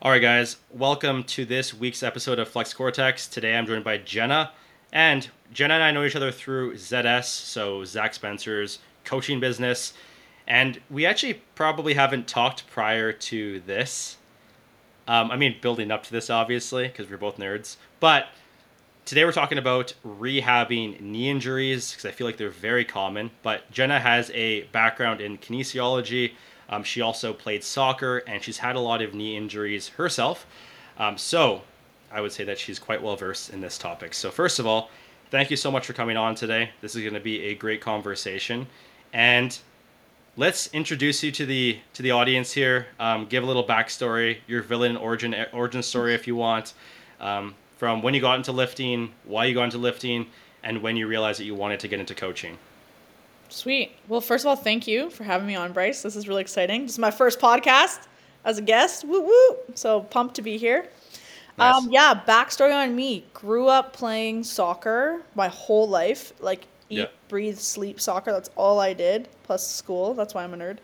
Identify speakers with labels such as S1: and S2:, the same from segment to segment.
S1: All right, guys, welcome to this week's episode of Flex Cortex. Today I'm joined by Jenna, and Jenna and I know each other through ZS, so Zach Spencer's coaching business, and we actually probably haven't talked prior to this. Building up to this, obviously, because we're both nerds, but today we're talking about rehabbing knee injuries because I feel like they're very common. But Jenna has a background in kinesiology. She also played soccer and she's had a lot of knee injuries herself. So I would say that she's quite well versed in this topic. So first of all, thank you so much for coming on today. This is going to be a great conversation. And let's introduce you to the audience here. Give a little backstory, your villain origin story if you want. From when you got into lifting, why you got into lifting, and when you realized that you wanted to get into coaching.
S2: Sweet. Well, first of all, thank you for having me on, Bryce. This is really exciting. This is my first podcast as a guest. Woo woo. So pumped to be here.
S1: Nice.
S2: Backstory on me. Grew up playing soccer my whole life. Like eat, breathe, sleep soccer. That's all I did. Plus school. That's why I'm a nerd.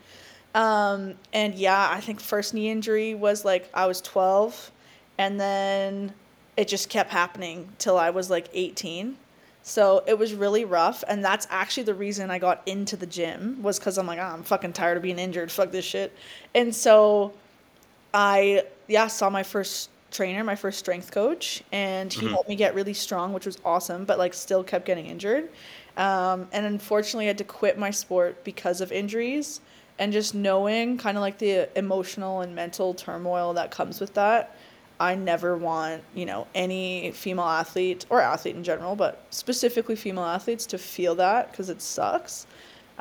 S2: I think first knee injury was like I was 12, and then it just kept happening till I was like 18. So it was really rough. And that's actually the reason I got into the gym, was because I'm like, I'm fucking tired of being injured. Fuck this shit. And so I saw my first trainer, my first strength coach, and he helped me get really strong, which was awesome, but like still kept getting injured. And unfortunately I had to quit my sport because of injuries, and just knowing kind of like the emotional and mental turmoil that comes with that. I never want, any female athlete or athlete in general, but specifically female athletes to feel that, because it sucks.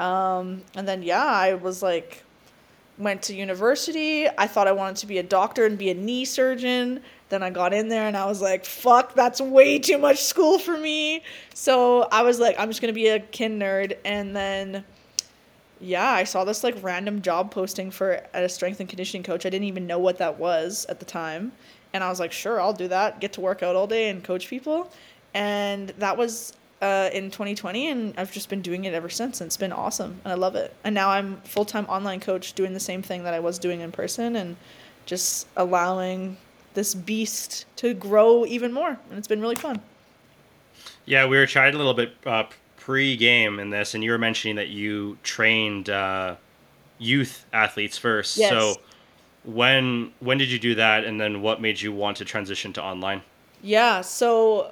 S2: I was like, went to university. I thought I wanted to be a doctor and be a knee surgeon. Then I got in there and I was like, fuck, that's way too much school for me. So I was like, I'm just going to be a kin nerd. And then, I saw this like random job posting for a strength and conditioning coach. I didn't even know what that was at the time. And I was like, sure, I'll do that. Get to work out all day and coach people. And that was in 2020. And I've just been doing it ever since. And it's been awesome. And I love it. And now I'm full-time online coach doing the same thing that I was doing in person, and just allowing this beast to grow even more. And it's been really fun.
S1: Yeah, we were chatting a little bit pre-game in this, and you were mentioning that you trained youth athletes first.
S2: Yes.
S1: So when did you do that, and then what made you want to transition to online?
S2: Yeah, so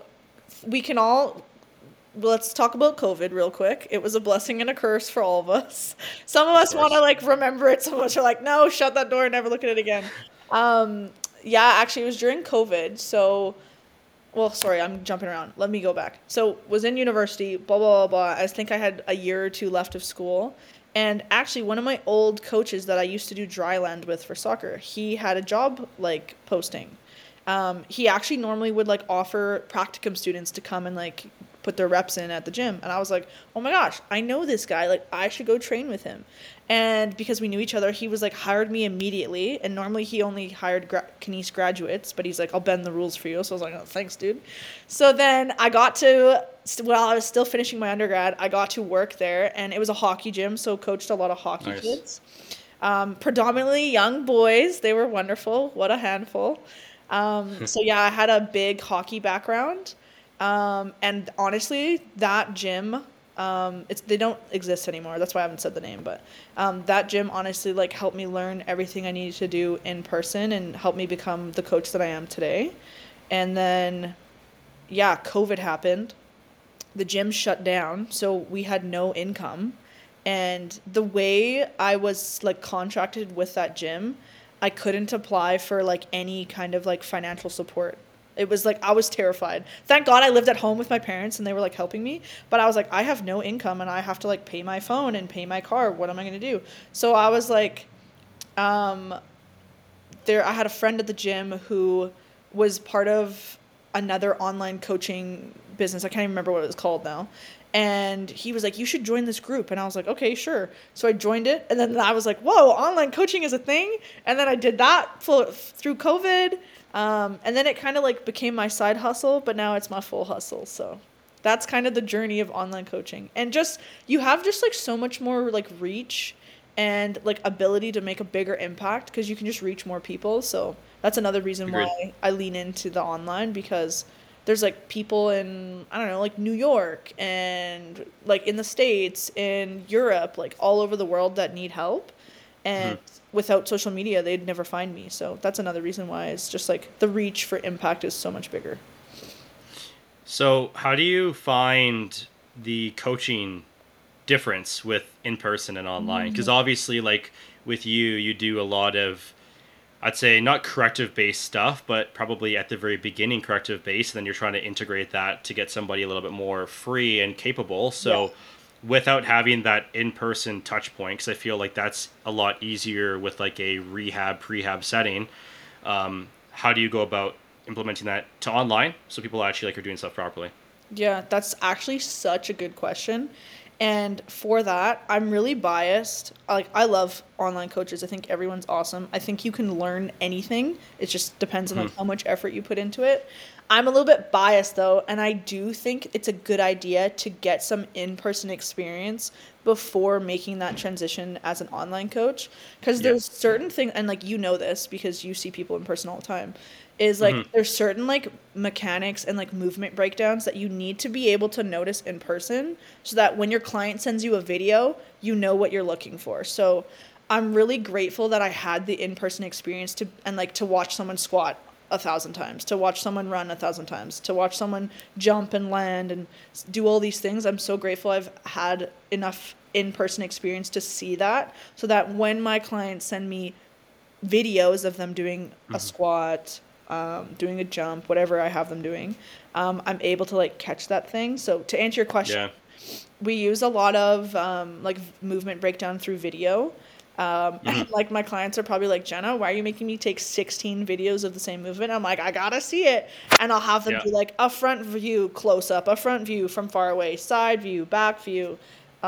S2: let's talk about COVID real quick. It was a blessing and a curse for all of us. Some of us want to like remember it. Some of us are like, no, shut that door, never look at it again. Actually it was during COVID. So, well, sorry, I'm jumping around. Let me go back. So was in university, blah, blah, blah, blah. I think I had a year or two left of school. And actually, one of my old coaches that I used to do dry land with for soccer, he had a job like posting. He actually normally would like offer practicum students to come and like put their reps in at the gym. And I was like, oh my gosh, I know this guy. Like, I should go train with him. And because we knew each other, he was like hired me immediately. And normally he only hired Kines graduates, but he's like, I'll bend the rules for you. So I was like, oh, thanks, dude. So then I got to, while I was still finishing my undergrad, I got to work there, and it was a hockey gym. So coached a lot of hockey kids, predominantly young boys. They were wonderful. What a handful. I had a big hockey background. And honestly, that gym, they don't exist anymore. That's why I haven't said the name, but, that gym honestly like helped me learn everything I needed to do in person and helped me become the coach that I am today. And then, COVID happened. The gym shut down. So we had no income. And the way I was like contracted with that gym, I couldn't apply for like any kind of like financial support. It was like, I was terrified. Thank God I lived at home with my parents and they were like helping me. But I was like, I have no income and I have to like pay my phone and pay my car. What am I going to do? So I was like, I had a friend at the gym who was part of another online coaching business. I can't even remember what it was called now. And he was like, you should join this group. And I was like, okay, sure. So I joined it. And then I was like, whoa, online coaching is a thing. And then I did that through COVID. And then it kind of like became my side hustle, but now it's my full hustle. So that's kind of the journey of online coaching. And just, you have just like so much more like reach and like ability to make a bigger impact because you can just reach more people. So that's another reason
S1: Agreed.
S2: why I lean into the online, because there's like people in, I don't know, like New York and like in the States, in Europe, like all over the world that need help. And
S1: Mhm.
S2: without social media, they'd never find me. So that's another reason why it's just like the reach for impact is so much bigger.
S1: So, how do you find the coaching difference with in person and online? Because obviously, like with you, you do a lot of, I'd say, not corrective based stuff, but probably at the very beginning corrective based. Then you're trying to integrate that to get somebody a little bit more free and capable.
S2: Yeah.
S1: So, without having that in person touch point, because I feel like that's a lot easier with like a rehab, prehab setting. How do you go about implementing that to online so people actually like are doing stuff properly?
S2: Yeah, that's actually such a good question. And for that, I'm really biased. Like, I love online coaches. I think everyone's awesome. I think you can learn anything. It just depends on
S1: Hmm.
S2: like how much effort you put into it. I'm a little bit biased though, and I do think it's a good idea to get some in-person experience before making that transition as an online coach, because
S1: Yeah.
S2: there's certain things, and like you know this because you see people in person all the time, is like
S1: Hmm.
S2: there's certain like mechanics and like movement breakdowns that you need to be able to notice in person so that when your client sends you a video, you know what you're looking for. So I'm really grateful that I had the in-person experience to, and like to watch someone squat 1,000 times, to watch someone run 1,000 times, to watch someone jump and land and do all these things. I'm so grateful I've had enough in-person experience to see that, so that when my clients send me videos of them doing a
S1: Hmm.
S2: squat, doing a jump, whatever I have them doing, I'm able to like catch that thing. So to answer your question,
S1: Yeah.
S2: we use a lot of like movement breakdown through video.
S1: Hmm.
S2: And like my clients are probably like, Jenna, why are you making me take 16 videos of the same movement? I'm like, I gotta see it. And I'll have them
S1: Yeah.
S2: do like a front view close up, a front view from far away, side view, back view,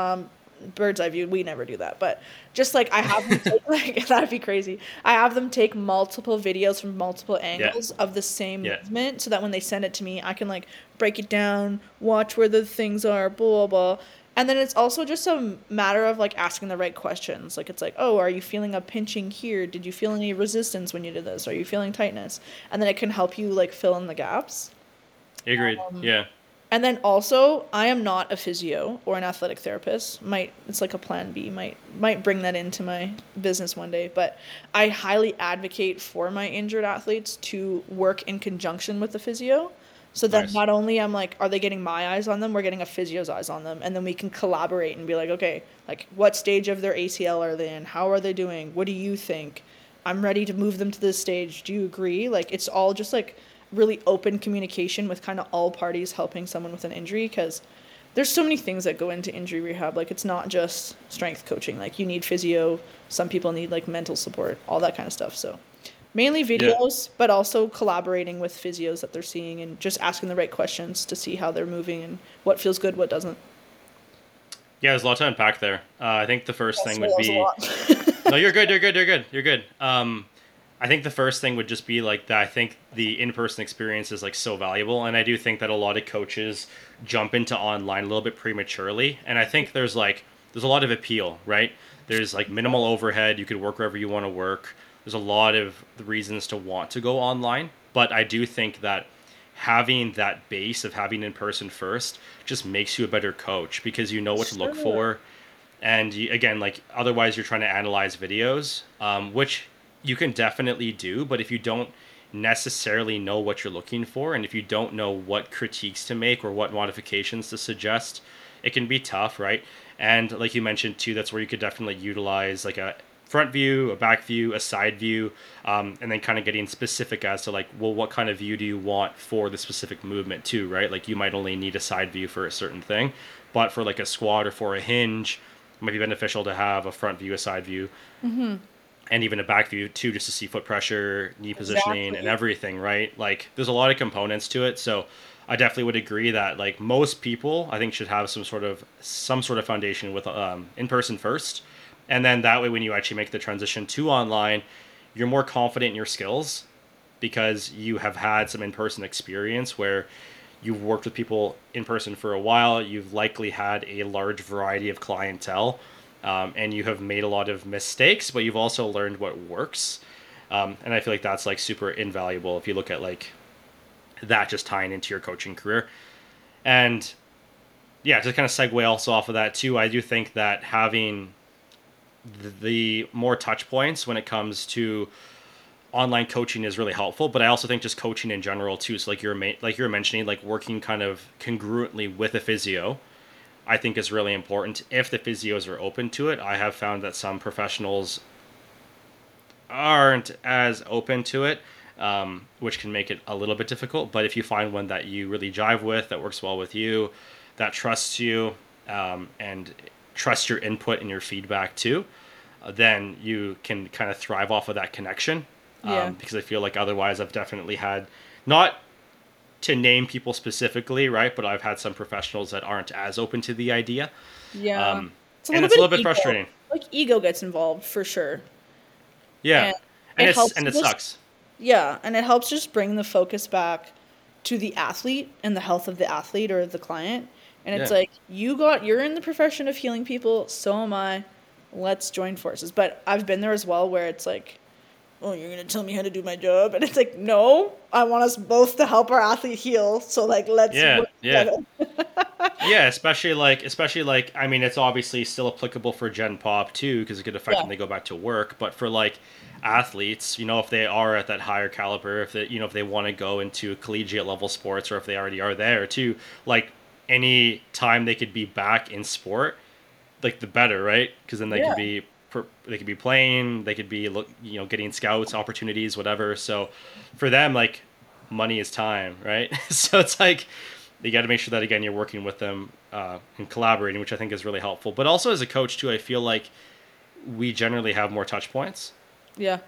S2: bird's eye view. We never do that, but just like I have them take, like that'd be crazy. I have them take multiple videos from multiple
S1: Yeah.
S2: angles of the same
S1: Yeah.
S2: movement, so that when they send it to me, I can like break it down, watch where the things are, blah blah blah. And then it's also just a matter of like asking the right questions. Like it's like, oh, are you feeling a pinching here? Did you feel any resistance when you did this? Are you feeling tightness? And then it can help you like fill in the gaps.
S1: Agreed. Yeah.
S2: And then also, I am not a physio or an athletic therapist. Might it's like a plan B. Might bring that into my business one day. But I highly advocate for my injured athletes to work in conjunction with the physio. So that
S1: Nice.
S2: not only I'm like, are they getting my eyes on them? We're getting a physio's eyes on them, and then we can collaborate and be like, okay, like what stage of their ACL are they in? How are they doing? What do you think? I'm ready to move them to this stage. Do you agree? Like it's all just like really open communication with kind of all parties helping someone with an injury, because there's so many things that go into injury rehab. Like it's not just strength coaching. Like you need physio, some people need like mental support, all that kind of stuff. So mainly
S1: Yeah.
S2: videos, but also collaborating with physios that they're seeing and just asking the right questions to see how they're moving and what feels good, what doesn't.
S1: Yeah. There's a lot to unpack there. I think the first thing
S2: Sorry,
S1: would
S2: that was a
S1: be,
S2: lot.
S1: no, you're good. You're good. You're good. You're good. I think the first thing would just be like that. I think the in-person experience is like so valuable, and I do think that a lot of coaches jump into online a little bit prematurely. And I think there's a lot of appeal, right? There's like minimal overhead. You could work wherever you want to work. There's a lot of reasons to want to go online, but I do think that having that base of having in person first just makes you a better coach because you know what to look
S2: Sure.
S1: for. And you, again, like otherwise you're trying to analyze videos, which you can definitely do, but if you don't necessarily know what you're looking for, and if you don't know what critiques to make or what modifications to suggest, it can be tough, right? And like you mentioned too, that's where you could definitely utilize like a front view, a back view, a side view, and then kind of getting specific as to like, well, what kind of view do you want for the specific movement too, right? Like you might only need a side view for a certain thing, but for like a squat or for a hinge, it might be beneficial to have a front view, a side view, and even a back view too, just to see foot pressure, knee positioning, and
S2: Exactly.
S1: everything, right? Like there's a lot of components to it. So I definitely would agree that like most people, I think should have some sort of foundation with in person first, and then that way when you actually make the transition to online, you're more confident in your skills because you have had some in person experience where you've worked with people in person for a while. You've likely had a large variety of clientele, and you have made a lot of mistakes, but you've also learned what works. And I feel like that's like super invaluable if you look at like that just tying into your coaching career. And yeah, to kind of segue also off of that too, I do think that having the more touch points when it comes to online coaching is really helpful, but I also think just coaching in general too. So like you're mentioning, like working kind of congruently with a physio, I think is really important. If the physios are open to it, I have found that some professionals aren't as open to it, which can make it a little bit difficult. But if you find one that you really jive with, that works well with you, that trusts you, and trusts your input and your feedback too, then you can kind of thrive off of that connection.
S2: Yeah.
S1: Because I feel like otherwise I've definitely had, not to name people specifically, right? But I've had some professionals that aren't as open to the idea.
S2: Yeah. It's a
S1: And
S2: little
S1: it's a
S2: bit
S1: little
S2: of
S1: bit
S2: ego.
S1: frustrating.
S2: Like ego gets involved for sure.
S1: Yeah.
S2: And
S1: And
S2: it helps
S1: it
S2: to just
S1: sucks.
S2: yeah, and it helps just bring the focus back to the athlete and the health of the athlete or the client. And it's
S1: Yeah.
S2: like you're in the profession of healing people, so am I. Let's join forces. But I've been there as well where it's like, oh, you're gonna tell me how to do my job, and it's like, no, I want us both to help our athlete heal. So like, let's
S1: Yeah.
S2: work
S1: Yeah.
S2: together.
S1: Yeah, especially like I mean, it's obviously still applicable for Gen Pop too, because it could affect
S2: Yeah,
S1: when they go back to work. But for like athletes, if they are at that higher caliber, if they if they want to go into collegiate level sports, or if they already are there too, like any time they could be back in sport, like the better, right? Because then
S2: yeah,
S1: they could be playing, they could be getting scouts opportunities, whatever. So for them, like money is time, right? So it's like you got to make sure that again you're working with them and collaborating, which I think is really helpful. But also as a coach too, I feel like we generally have more touch points.
S2: yeah,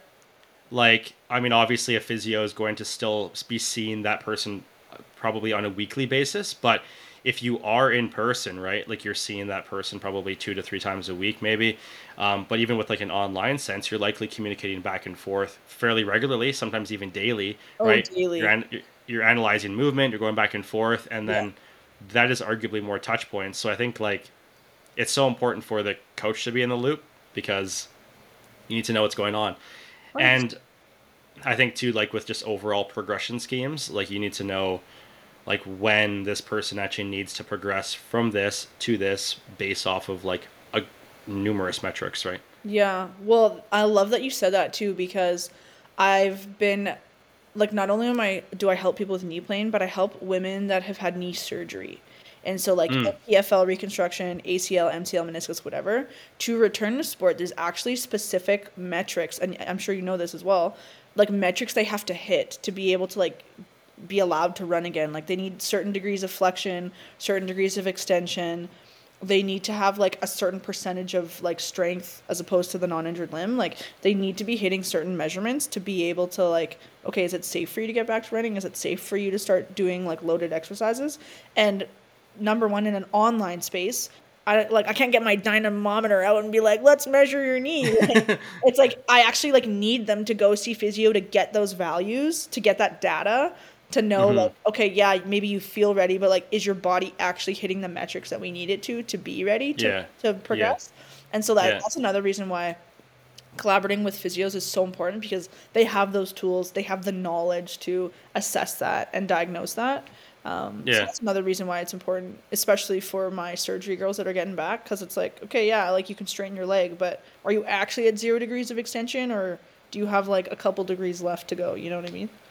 S1: Like, I mean, obviously a physio is going to still be seeing that person probably on a weekly basis, but if you are in person, right, like you're seeing that person probably 2 to 3 times a week, maybe. But even with like an online sense, you're likely communicating back and forth fairly regularly, sometimes even daily,
S2: oh,
S1: right?
S2: daily,
S1: You're analyzing movement, you're going back and forth, and
S2: yeah,
S1: then that is arguably more touch points. So I think like it's so important for the coach to be in the loop because you need to know what's going on.
S2: 100%.
S1: And I think too, like with just overall progression schemes, like you need to know like when this person actually needs to progress from this to this based off of like a numerous metrics, right?
S2: Yeah. Well, I love that you said that too because I've been like not only do I help people with knee pain, but I help women that have had knee surgery. And so like
S1: Mm,
S2: MPFL reconstruction, ACL, MCL, meniscus, whatever, to return to sport, there's actually specific metrics, and I'm sure you know this as well, like metrics they have to hit to be able to like be allowed to run again. Like they need certain degrees of flexion, certain degrees of extension. They need to have like a certain percentage of like strength as opposed to the non-injured limb. Like they need to be hitting certain measurements to be able to like, okay, is it safe for you to get back to running? Is it safe for you to start doing like loaded exercises? And number one, in an online space, I can't get my dynamometer out and be like, let's measure your knee. Like, it's like I actually like need them to go see physio to get those values, to get that data, to know
S1: hmm.
S2: like, okay, yeah, maybe you feel ready, but like is your body actually hitting the metrics that we need it to be ready
S1: Yeah,
S2: to
S1: yeah,
S2: progress? And so
S1: yeah,
S2: that's another reason why collaborating with physios is so important because they have those tools, they have the knowledge to assess that and diagnose that. So
S1: yeah,
S2: that's another reason why it's important, especially for my surgery girls that are getting back, because it's like, okay, yeah, like you can straighten your leg, but are you actually at 0 degrees of extension, or do you have like a couple degrees left to go? You know what I mean?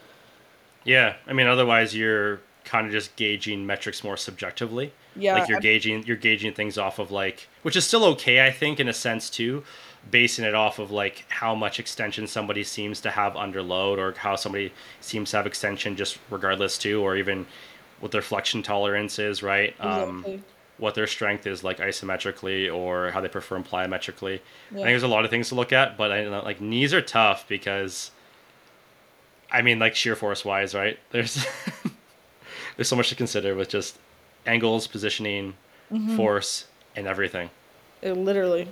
S1: yeah. I mean, otherwise you're kind of just gauging metrics more subjectively.
S2: Yeah,
S1: Like you're gauging things off of like, which is still okay, I think, in a sense too, basing it off of like how much extension somebody seems to have under load, or how somebody seems to have extension just regardless too, or even what their flexion tolerance is, right?
S2: exactly.
S1: What their strength is like isometrically, or how they perform plyometrically. I think
S2: Yeah,
S1: there's a lot of things to look at, but I know, like knees are tough because I mean, like shear force wise, right? There's there's so much to consider with just angles, positioning, force, and everything.
S2: literally.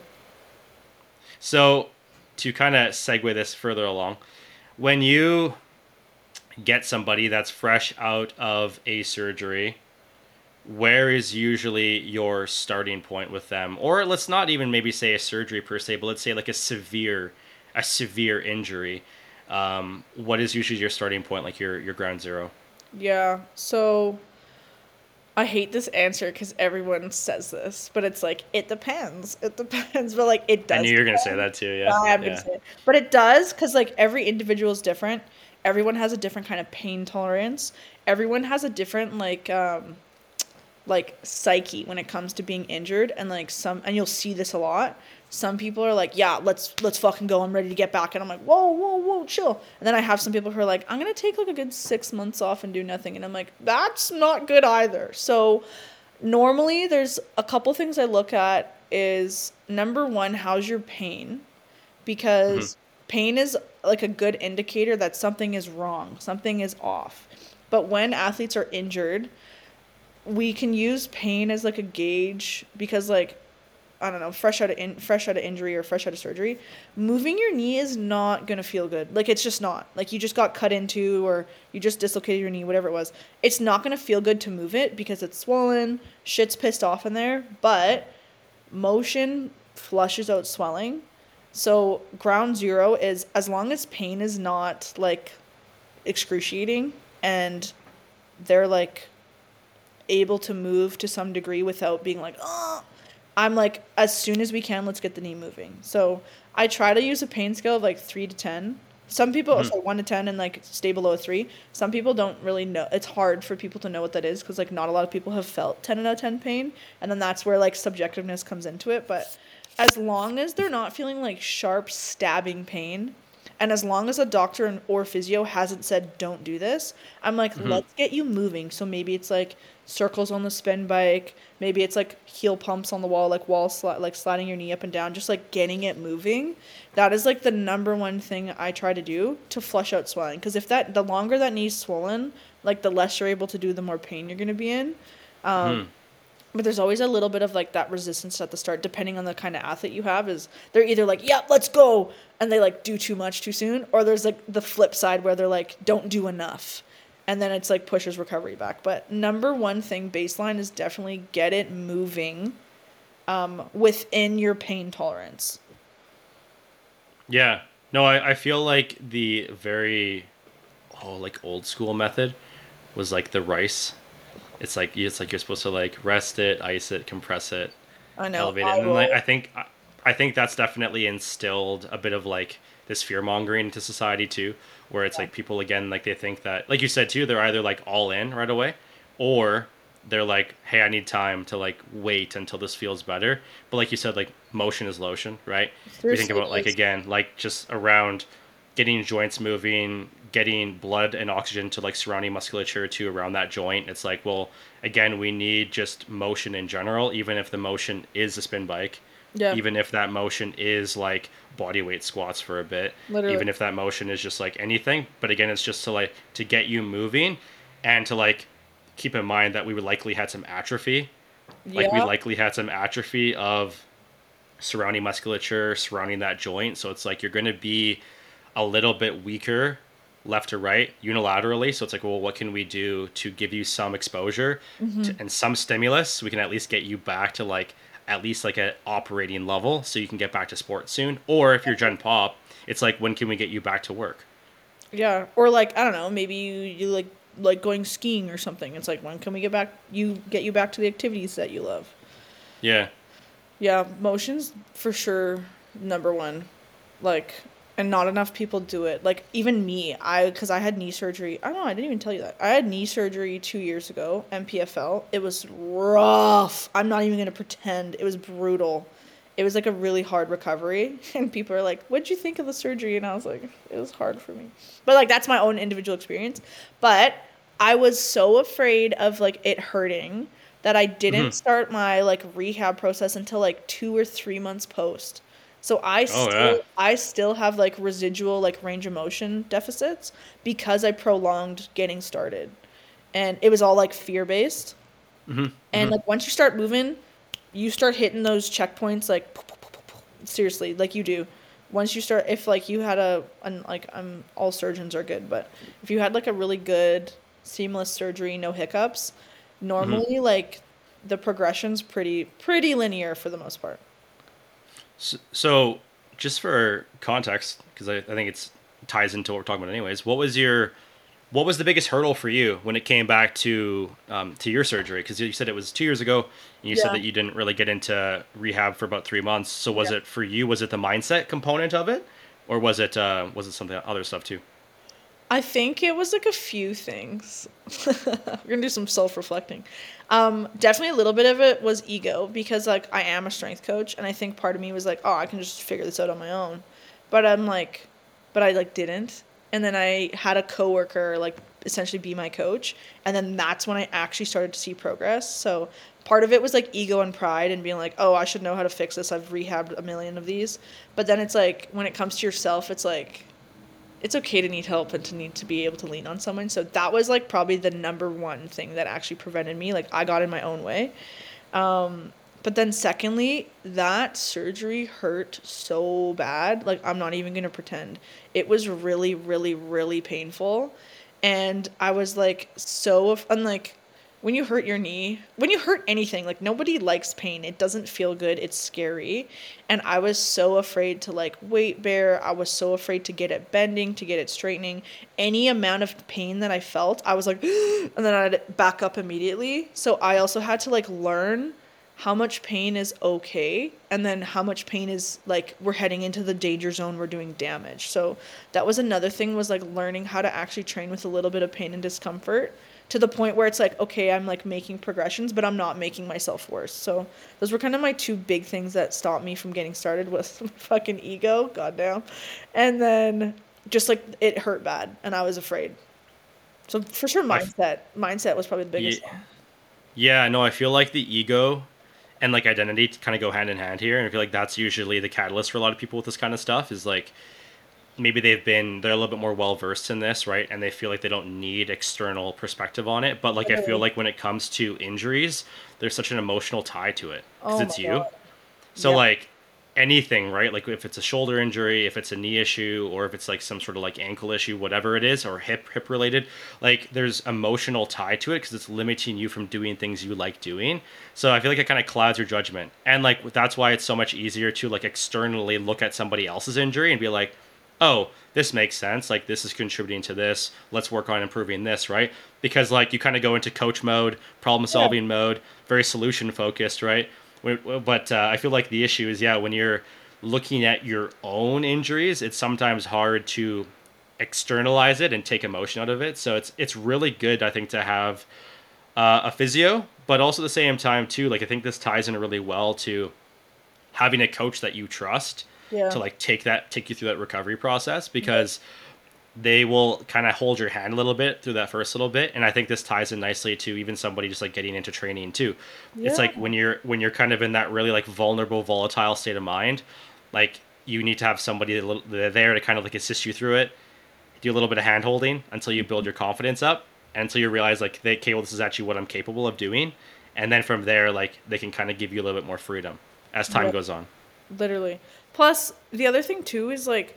S1: So to kind of segue this further along, when you get somebody that's fresh out of a surgery, where is usually your starting point with them? Or let's not even maybe say a surgery per se, but let's say like a severe injury. What is usually your starting point, like your ground zero?
S2: Yeah. So I hate this answer because everyone says this, but it's like it depends. It depends, but like it
S1: I knew
S2: does.
S1: you were gonna say that too. Yeah,
S2: I'm gonna
S1: yeah.
S2: say it, but it does because like every individual is different. Everyone has a different kind of pain tolerance. Everyone has a different like psyche when it comes to being injured, and like some, and you'll see this a lot. Some people are like, yeah, let's fucking go, I'm ready to get back, and I'm like, whoa, chill. And then I have some people who are like, I'm gonna take like a good 6 months off and do nothing, and I'm like, that's not good either. So normally there's a couple things I look at. Is number one, how's your pain?
S1: Hmm.
S2: Because pain is like a good indicator that something is wrong, something is off. But when athletes are injured, we can use pain as like a gauge because like I don't know, fresh out of injury or fresh out of surgery, moving your knee is not gonna feel good. Like it's just not. Like you just got cut into or you just dislocated your knee, whatever it was. It's not gonna feel good to move it because it's swollen, shit's pissed off in there. But motion flushes out swelling. So ground zero is as long as pain is not like excruciating and they're like able to move to some degree without being like, oh, I'm like, as soon as we can, let's get the knee moving. So I try to use a pain scale of like 3 to 10. Some people,
S1: Hmm.
S2: so 1 to 10 and like stay below a 3. Some people don't really know. It's hard for people to know what that is because like not a lot of people have felt 10 out of 10 pain. And then that's where like subjectiveness comes into it. But as long as they're not feeling like sharp stabbing pain, and as long as a doctor or physio hasn't said don't do this, I'm like,
S1: Hmm.
S2: let's get you moving. So maybe it's like circles on the spin bike. Maybe it's like heel pumps on the wall, like like sliding your knee up and down, just like getting it moving. That is like the number one thing I try to do to flush out swelling. Because if that, the longer that knee's swollen, like the less you're able to do, the more pain you're gonna be in.
S1: Hmm.
S2: But there's always a little bit of like that resistance at the start, depending on the kind of athlete you have. Is they're either like, "Yep, let's go," and they like do too much too soon, or there's like the flip side where they're like, "Don't do enough," and then it's like pushes recovery back. But number one thing baseline is definitely get it moving, within your pain tolerance.
S1: Yeah. No, I feel like the very like old school method was like the rice. It's like you're supposed to like rest it, ice it, compress it,
S2: I know.
S1: elevate it,
S2: I
S1: and then like,
S2: will.
S1: I think that's definitely instilled a bit of like this fear mongering into society too, where it's like people again like they think that like you said too, they're either like all in right away, or they're like, hey, I need time to like wait until this feels better. But like you said, like motion is lotion, right? We think
S2: Seriously,
S1: about
S2: it
S1: like
S2: is.
S1: again like just around getting joints moving, getting blood and oxygen to like surrounding musculature to around that joint. It's like, well, again, we need just motion in general, even if the motion is a spin bike,
S2: Yeah,
S1: even if that motion is like body weight squats for a bit,
S2: literally.
S1: even if that motion is just like anything. But again, it's just to like to get you moving and to like keep in mind that we would likely had some atrophy. Like we
S2: Yeah.
S1: likely had some atrophy of surrounding musculature surrounding that joint. So it's like you're going to be a little bit weaker left to right unilaterally. So it's like, well, what can we do to give you some exposure and some stimulus? So we can at least get you back to like at least like an operating level so you can get back to sports soon. Or if you're Gen Pop, it's like, when can we get you back to work?
S2: Yeah, or like I don't know, maybe you like going skiing or something. It's like when can we get you back to the activities that you love?
S1: Yeah.
S2: Yeah, motion's for sure number one. Like, and not enough people do it. Like even me, because I had knee surgery. I don't know, I didn't even tell you that. I had knee surgery 2 years ago, MPFL. It was rough. I'm not even gonna pretend. It was brutal. It was like a really hard recovery, and people are like, "What'd you think of the surgery?" And I was like, "It was hard for me," but like that's my own individual experience. But I was so afraid of like it hurting that I didn't
S1: Hmm.
S2: start my like rehab process until like 2 or 3 months post. So
S1: Oh, yeah.
S2: I still have like residual like range of motion deficits because I prolonged getting started. And it was all like fear based.
S1: Hmm.
S2: And
S1: Hmm.
S2: like once you start moving, you start hitting those checkpoints like seriously, like you do. Once you start, if like you had like all surgeons are good, but if you had like a really good seamless surgery, no hiccups,
S1: Hmm.
S2: Normally, like the progression's pretty linear for the most part.
S1: So, just for context, because I think it's ties into what we're talking about anyways, what was the biggest hurdle for you when it came back to your surgery? Because you said it was 2 years ago, and you said
S2: Yeah.
S1: that you didn't really get into rehab for about 3 months. So was
S2: Yeah.
S1: it for you? Was it the mindset component of it, or was it something other stuff too?
S2: I think it was like a few things. We're gonna do some self-reflecting. Definitely a little bit of it was ego because like I am a strength coach and I think part of me was like, oh, I can just figure this out on my own. But I'm like, but I like didn't. And then I had a coworker like essentially be my coach, and then that's when I actually started to see progress. So part of it was like ego and pride and being like, oh, I should know how to fix this. I've rehabbed a million of these. But then it's like when it comes to yourself, it's like it's okay to need help and to need to be able to lean on someone. So that was like probably the number one thing that actually prevented me. Like I got in my own way. But then secondly, that surgery hurt so bad. Like I'm not even gonna pretend. It was really, really, really painful. And I was like unlike when you hurt your knee, when you hurt anything, like nobody likes pain. It doesn't feel good. It's scary. And I was so afraid to like weight bear. I was so afraid to get it bending, to get it straightening. Any amount of pain that I felt, I was like, and then I'd back up immediately. So I also had to like learn how much pain is okay and then how much pain is like we're heading into the danger zone, we're doing damage. So that was another thing, was like learning how to actually train with a little bit of pain and discomfort to the point where it's like, okay, I'm like making progressions but I'm not making myself worse. So those were kind of my two big things that stopped me from getting started, with fucking ego, goddamn, and then just like it hurt bad and I was afraid. So for sure,
S1: I
S2: mindset was probably the
S1: yeah,
S2: biggest thing.
S1: yeah, no, I feel like the ego and like identity kind of go hand in hand here, and I feel like that's usually the catalyst for a lot of people with this kind of stuff. Is like maybe they're a little bit more well versed in this, right? And they feel like they don't need external perspective on it. But like I feel
S2: Literally.
S1: like when it comes to injuries, there's such an emotional tie to it because
S2: Oh my
S1: it's you.
S2: god.
S1: So
S2: Yeah.
S1: like anything, right? Like if it's a shoulder injury, if it's a knee issue, or if it's like some sort of like ankle issue, whatever it is, or hip related, like there's emotional tie to it because it's limiting you from doing things you like doing. So I feel like it kind of clouds your judgment, and like that's why it's so much easier to like externally look at somebody else's injury and be like, oh, this makes sense. Like this is contributing to this. Let's work on improving this, right? Because like you kind of go into coach mode, problem
S2: Yeah.
S1: solving mode, very solution focused, right? But I feel like the issue is, yeah, when you're looking at your own injuries, it's sometimes hard to externalize it and take emotion out of it. So it's really good, I think, to have a physio, but also at the same time too. Like I think this ties in really well to having a coach that you trust to
S2: Yeah.
S1: like take you through that recovery process, because they will kind of hold your hand a little bit through that first little bit. And I think this ties in nicely to even somebody just like getting into training too. It's
S2: Yeah.
S1: like when you're kind of in that really like vulnerable, volatile state of mind, like you need to have somebody there to kind of like assist you through it, do a little bit of hand holding until you build your confidence up, and until you realize like, okay, well, this is actually what I'm capable of doing. And then from there, like they can kind of give you a little bit more freedom as time
S2: Yeah.
S1: goes on.
S2: Literally. Plus, the other thing too is like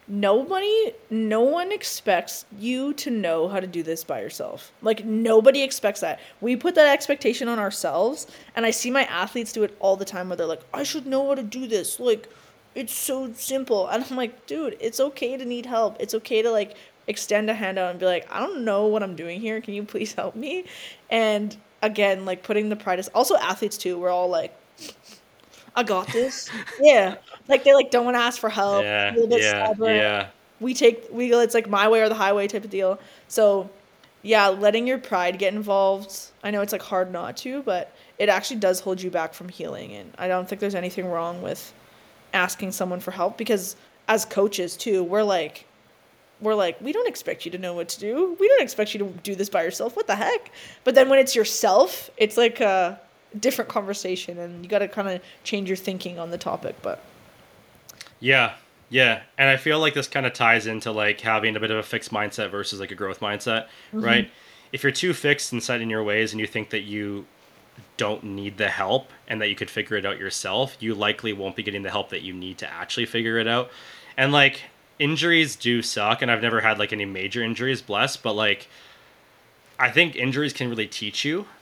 S2: no one expects you to know how to do this by yourself. Like nobody expects that. We put that expectation on ourselves, and I see my athletes do it all the time where they're like, "I should know how to do this." Like it's so simple. And I'm like, "Dude, it's okay to need help. It's okay to like extend a hand out and be like, "I don't know what I'm doing here. Can you please help me?" And again, like putting the pride is also athletes too. We're all like, I got this. Yeah. Like they like don't want to ask for help. A
S1: Yeah,
S2: little bit
S1: yeah,
S2: stubborn.
S1: yeah.
S2: We go, it's like my way or the highway type of deal. So yeah, letting your pride get involved. I know it's like hard not to, but it actually does hold you back from healing. And I don't think there's anything wrong with asking someone for help, because as coaches too, we're like, we don't expect you to know what to do. We don't expect you to do this by yourself. What the heck? But then when it's yourself, it's like a different conversation, and you got to kind of change your thinking on the topic. But
S1: Yeah, yeah, and I feel like this kind of ties into like having a bit of a fixed mindset versus like a growth mindset,
S2: hmm.
S1: right? If you're too fixed and set in your ways and you think that you don't need the help and that you could figure it out yourself, you likely won't be getting the help that you need to actually figure it out. And like injuries do suck, and I've never had like any major injuries, blessed, but like I think injuries can really teach you,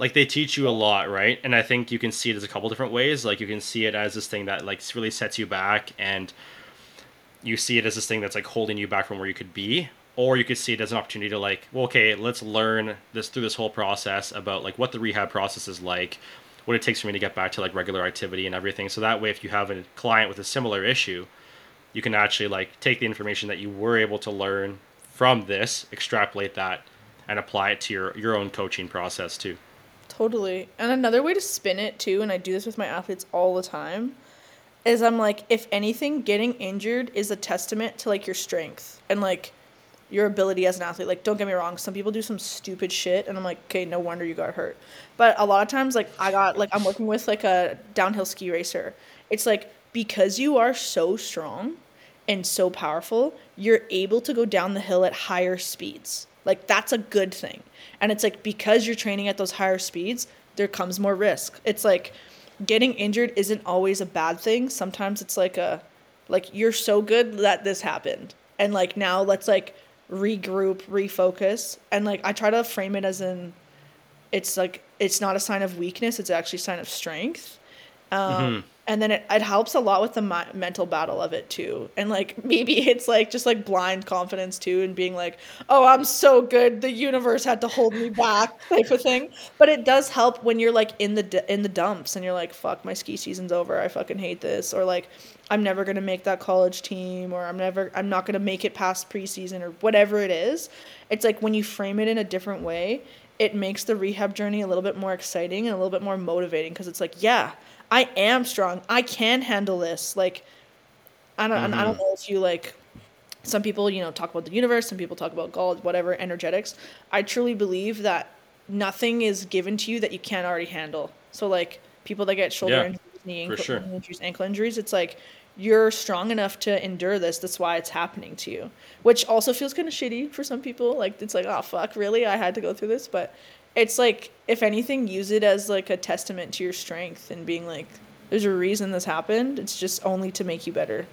S1: like they teach you a lot, right? And I think you can see it as a couple different ways. Like you can see it as this thing that like really sets you back, and you see it as this thing that's like holding you back from where you could be, or you could see it as an opportunity to like, well, okay, let's learn this through this whole process about like what the rehab process is like, what it takes for me to get back to like regular activity and everything. So that way, if you have a client with a similar issue, you can actually like take the information that you were able to learn from this, extrapolate that, and apply it to your own coaching process too.
S2: Totally. And another way to spin it too, and I do this with my athletes all the time, is I'm like, if anything, getting injured is a testament to like your strength and like your ability as an athlete. Like, don't get me wrong, some people do some stupid shit and I'm like, okay, no wonder you got hurt. But a lot of times, like, I'm working with like a downhill ski racer. It's like, because you are so strong and so powerful, you're able to go down the hill at higher speeds. Like, that's a good thing. And it's like, because you're training at those higher speeds, there comes more risk. It's like, getting injured isn't always a bad thing. Sometimes it's like you're so good that this happened. And like, now let's like regroup, refocus. And like, I try to frame it as in, it's like, it's not a sign of weakness. It's actually a sign of strength. And then it helps a lot with the mental battle of it too. And like, maybe it's like just like blind confidence too, and being like, oh, I'm so good, the universe had to hold me back type of thing. But it does help when you're like in the dumps and you're like, fuck, my ski season's over, I fucking hate this, or like, I'm never going to make that college team, or I'm not going to make it past preseason, or whatever it is. It's like, when you frame it in a different way, it makes the rehab journey a little bit more exciting and a little bit more motivating, because it's like, yeah, I am strong. I can handle this. Like, I don't know if you like, some people, talk about the universe, some people talk about God, whatever, energetics. I truly believe that nothing is given to you that you can't already handle. So like, people that get shoulder injuries, knee injuries, ankle injuries, it's like, you're strong enough to endure this. That's why it's happening to you, which also feels kind of shitty for some people. Like, it's like, oh fuck, really? I had to go through this. But it's like, if anything, use it as like a testament to your strength and being like, there's a reason this happened. It's just only to make you better.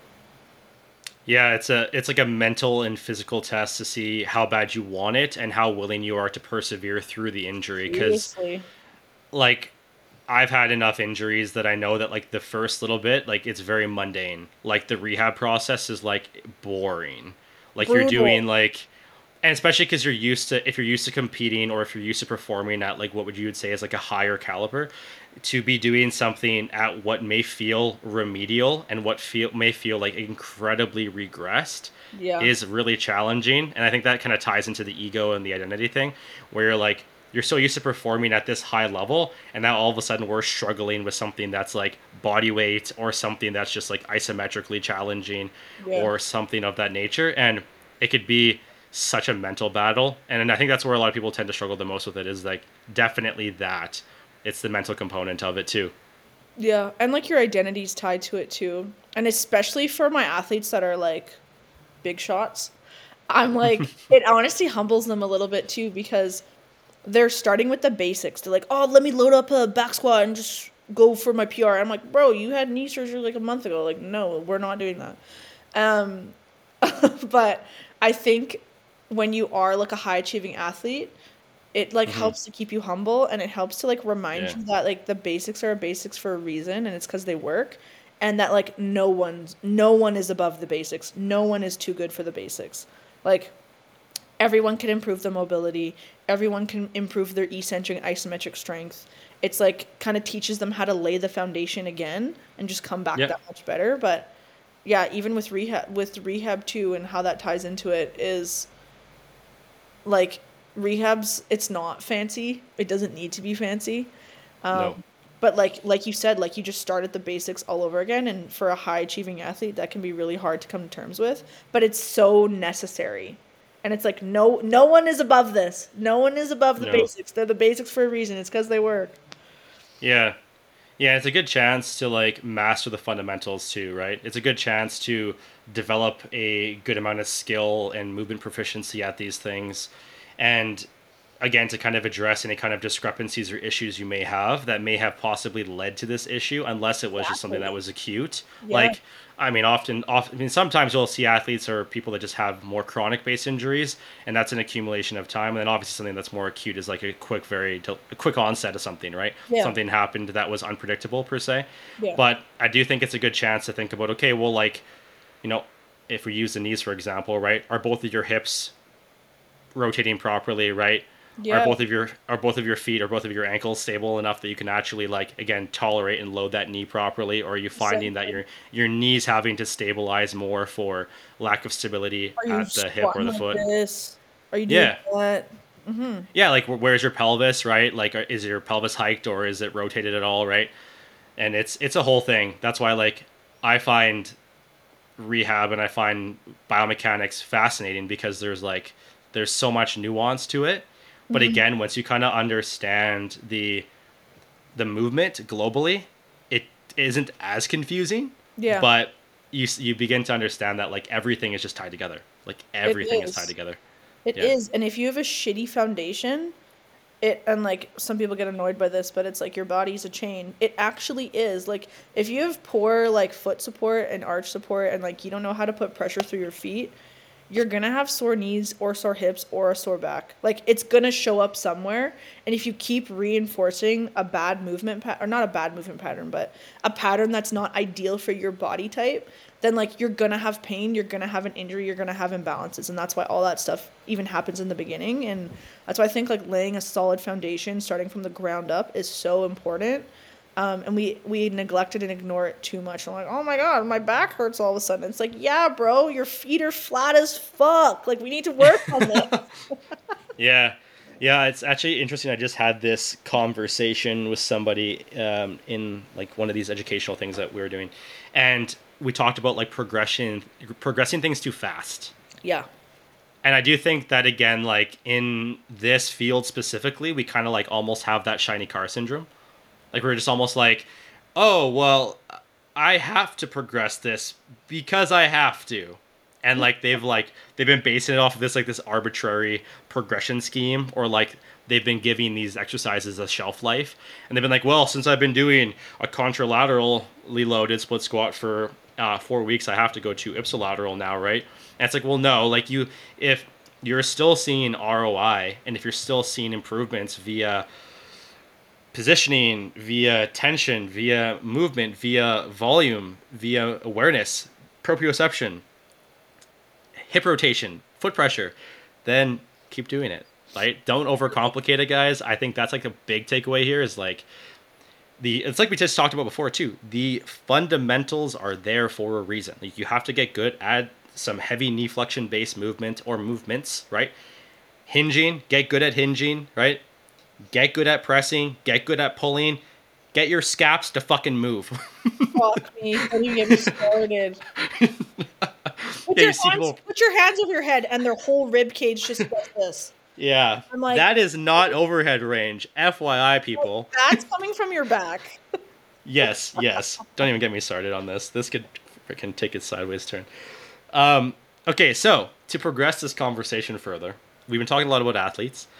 S1: Yeah, it's like a mental and physical test to see how bad you want it and how willing you are to persevere through the injury. Because like, I've had enough injuries that I know that like the first little bit, like, it's very mundane. Like, the rehab process is like boring. Like, you're doing like, and especially because if you're used to competing, or if you're used to performing at like what you would say is like a higher caliber, to be doing something at what may feel remedial and what may feel like incredibly regressed is really challenging. And I think that kind of ties into the ego and the identity thing, where you're like, you're so used to performing at this high level, and now all of a sudden we're struggling with something that's like body weight, or something that's just like isometrically challenging, or something of that nature. And it could be such a mental battle. And I think that's where a lot of people tend to struggle the most with it, is like, definitely that it's the mental component of it too.
S2: Yeah. And like, your identity's tied to it too. And especially for my athletes that are like big shots, I'm like, it honestly humbles them a little bit too, because they're starting with the basics. They're like, oh, let me load up a back squat and just go for my PR. I'm like, bro, you had knee surgery like a month ago. Like, no, we're not doing that. But I think when you are like a high achieving athlete, it like helps to keep you humble, and it helps to like remind you that like the basics are basics for a reason, and it's because they work, and that like no one is above the basics. No one is too good for the basics. Like, everyone can improve their mobility. Everyone can improve their eccentric and isometric strength. It's like, kind of teaches them how to lay the foundation again and just come back that much better. But yeah, even with rehab too, and how that ties into it is like, it's not fancy. It doesn't need to be fancy.
S1: No.
S2: But like you said, like, you just start at the basics all over again. And for a high achieving athlete, that can be really hard to come to terms with, but it's so necessary. And it's like, no one is above this. No one is above the basics. They're the basics for a reason. It's because they work.
S1: Yeah. Yeah, it's a good chance to like master the fundamentals too, right? It's a good chance to develop a good amount of skill and movement proficiency at these things. And again, to kind of address any kind of discrepancies or issues you may have that may have possibly led to this issue, unless it was just something that was acute.
S2: Yeah.
S1: Like, I mean, sometimes you'll see athletes or people that just have more chronic based injuries, and that's an accumulation of time. And then obviously something that's more acute is like a quick onset of something, right?
S2: Yeah.
S1: Something happened that was unpredictable per se.
S2: Yeah.
S1: But I do think it's a good chance to think about, okay, well, like, you know, if we use the knees, for example, right? Are both of your hips rotating properly, right?
S2: Yeah.
S1: Are both of your feet or both of your ankles stable enough that you can actually, like, again, tolerate and load that knee properly? Or are you finding that your knees having to stabilize more for lack of stability at the hip or the foot?
S2: This? Are you doing that?
S1: Yeah, like, where's your pelvis, right? Like, is your pelvis hiked or is it rotated at all, right? And it's a whole thing. That's why, like, I find rehab and I find biomechanics fascinating, because there's so much nuance to it. But again, once you kind of understand the movement globally, it isn't as confusing.
S2: Yeah.
S1: But you begin to understand that, like, everything is just tied together. Like, everything is tied together.
S2: It is. And if you have a shitty foundation, and like, some people get annoyed by this, but it's like, your body's a chain. It actually is. Like, if you have poor, like, foot support and arch support, and like, you don't know how to put pressure through your feet, you're gonna have sore knees or sore hips or a sore back. Like, it's gonna show up somewhere. And if you keep reinforcing a bad movement pattern, or not a bad movement pattern, but a pattern that's not ideal for your body type, then, like, you're gonna have pain, you're gonna have an injury, you're gonna have imbalances. And that's why all that stuff even happens in the beginning. And that's why I think, like, laying a solid foundation, starting from the ground up, is so important. And we neglect it and ignore it too much. I'm like, oh my God, my back hurts all of a sudden. It's like, yeah, bro, your feet are flat as fuck. Like, we need to work on this.
S1: Yeah, it's actually interesting. I just had this conversation with somebody in, like, one of these educational things that we were doing, and we talked about, like, progressing things too fast.
S2: Yeah.
S1: And I do think that, again, like, in this field specifically, we kind of, like, almost have that shiny car syndrome. Like, we're just almost like, oh, well, I have to progress this because I have to. And, like, they've been basing it off of this arbitrary progression scheme, or, like, they've been giving these exercises a shelf life. And they've been like, well, since I've been doing a contralaterally loaded split squat for 4 weeks, I have to go to ipsilateral now, right? And it's like, well, no, like, if you're still seeing ROI, and if you're still seeing improvements via positioning, via tension, via movement, via volume, via awareness, proprioception, hip rotation, foot pressure, then keep doing it, right? Don't overcomplicate it, guys. I think that's, like, a big takeaway here is, like, it's like we just talked about before too. The fundamentals are there for a reason. Like, you have to get good at some heavy knee flexion based movement or movements, right? Hinging, get good at hinging, right? Get good at pressing, get good at pulling, get your scaps to fucking move.
S2: Fuck me. Don't even get me started. Put your hands over your head and their whole rib cage just does this.
S1: Yeah.
S2: I'm like,
S1: that is not overhead range. FYI, people.
S2: That's coming from your back.
S1: Yes. Don't even get me started on this. This could freaking take its sideways turn. Okay, so to progress this conversation further, we've been talking a lot about athletes.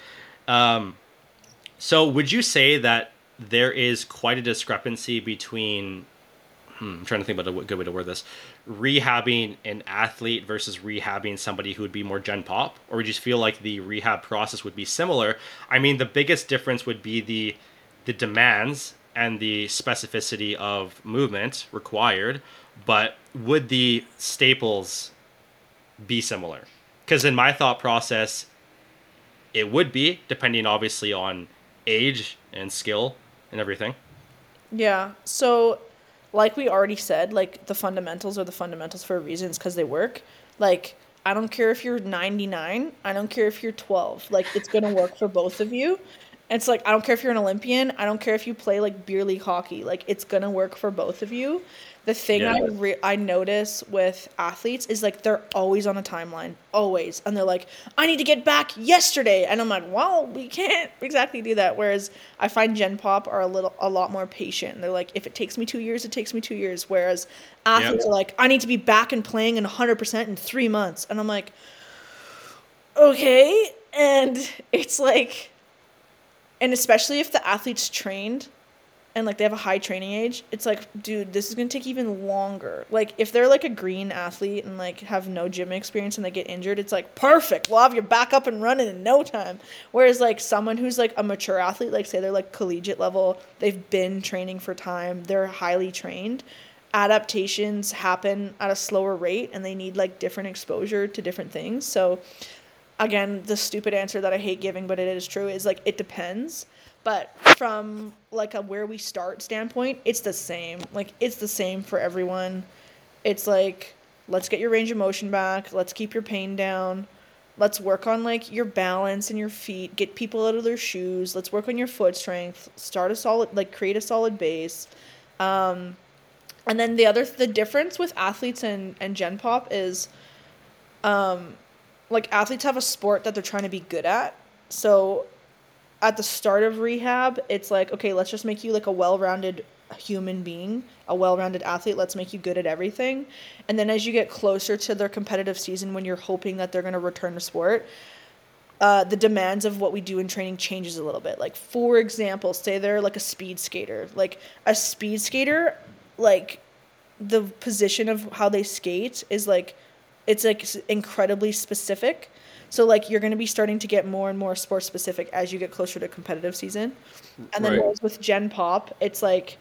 S1: So would you say that there is quite a discrepancy between, I'm trying to think about a good way to word this, rehabbing an athlete versus rehabbing somebody who would be more gen pop? Or would you feel like the rehab process would be similar? I mean, the biggest difference would be the demands and the specificity of movement required, but would the staples be similar? Because in my thought process, it would be, depending obviously on age and skill and everything.
S2: Yeah. So, like we already said, like, the fundamentals are the fundamentals for a reason. It's because they work. Like, I don't care if you're 99. I don't care if you're 12. Like, it's going to work for both of you. It's like, I don't care if you're an Olympian. I don't care if you play, like, beer league hockey. Like, it's going to work for both of you. The thing I notice with athletes is, like, they're always on a timeline. Always. And they're like, I need to get back yesterday. And I'm like, well, we can't exactly do that. Whereas I find Gen Pop are a lot more patient. They're like, if it takes me 2 years, it takes me 2 years. Whereas athletes are like, I need to be back and playing in 100% in 3 months. And I'm like, okay. And it's like, and especially if the athlete's trained and like they have a high training age, it's like, dude, this is gonna take even longer. Like if they're like a green athlete and like have no gym experience and they get injured, it's like perfect. We'll have you back up and running in no time. Whereas like someone who's like a mature athlete, like say they're like collegiate level, they've been training for time, they're highly trained, adaptations happen at a slower rate and they need like different exposure to different things. So again, the stupid answer that I hate giving, but it is true, is like it depends. But from like a where we start standpoint, it's the same. Like it's the same for everyone. It's like, let's get your range of motion back. Let's keep your pain down. Let's work on like your balance and your feet. Get people out of their shoes. Let's work on your foot strength. Start a solid, like create a solid base. And then the difference with athletes and Gen Pop is, like athletes have a sport that they're trying to be good at. So at the start of rehab, it's like, okay, let's just make you like a well-rounded human being, a well-rounded athlete. Let's make you good at everything. And then as you get closer to their competitive season, when you're hoping that they're going to return to sport, the demands of what we do in training changes a little bit. Like, for example, say they're like a speed skater. Like a speed skater, like the position of how they skate is like, it's like incredibly specific. So like you're going to be starting to get more and more sport specific as you get closer to competitive season. And then
S1: Right.
S2: with Gen Pop, it's like,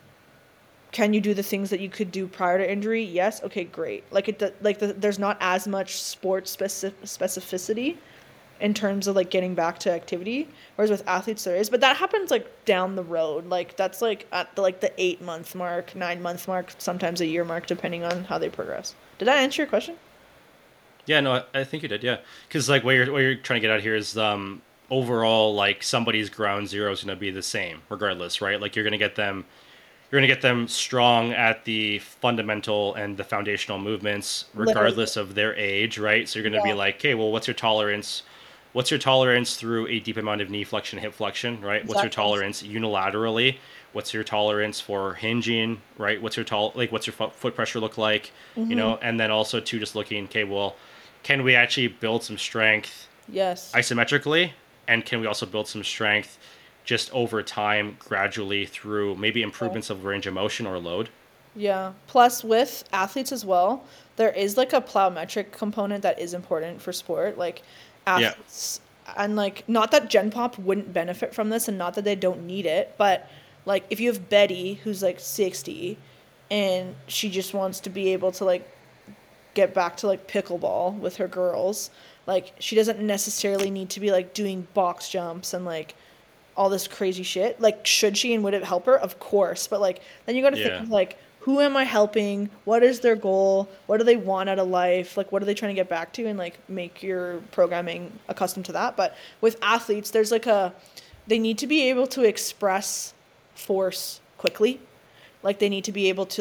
S2: can you do the things that you could do prior to injury? Yes. Okay, great. Like there's not as much sport specificity in terms of like getting back to activity. Whereas with athletes there is, but that happens like down the road. Like that's like at the 8-month mark, 9-month mark, sometimes a year mark, depending on how they progress. Did I answer your question?
S1: Yeah, no, I think you did. Yeah, because like what you're trying to get at here is overall like somebody's ground zero is going to be the same regardless, right? Like you're going to get them strong at the fundamental and the foundational movements
S2: Literally.
S1: regardless of their age, right? So you're going to be
S2: Yeah.
S1: like, okay, well, what's your tolerance? What's your tolerance through a deep amount of knee flexion, hip flexion, right? What's your
S2: Exactly.
S1: tolerance unilaterally? What's your tolerance for hinging, right? What's your foot pressure look like,
S2: Mm-hmm.
S1: and then also too just looking, okay, well, can we actually build some strength
S2: Yes.
S1: isometrically, and can we also build some strength just over time gradually through maybe
S2: Yeah.
S1: improvements of range of motion or load?
S2: Yeah. Plus, with athletes as well, there is like a plyometric component that is important for sport. Like
S1: Yeah.
S2: athletes, and like not that Gen Pop wouldn't benefit from this, and not that they don't need it, but like if you have Betty who's like 60, and she just wants to be able to like get back to like pickleball with her girls, like she doesn't necessarily need to be like doing box jumps and like all this crazy shit. Like, should she and would it help her? Of course. But like, then you got to think
S1: Yeah.
S2: of like, who am I helping? What is their goal? What do they want out of life? Like, what are they trying to get back to? And like, make your programming accustomed to that. But with athletes, there's like they need to be able to express force quickly. Like, they need to be able to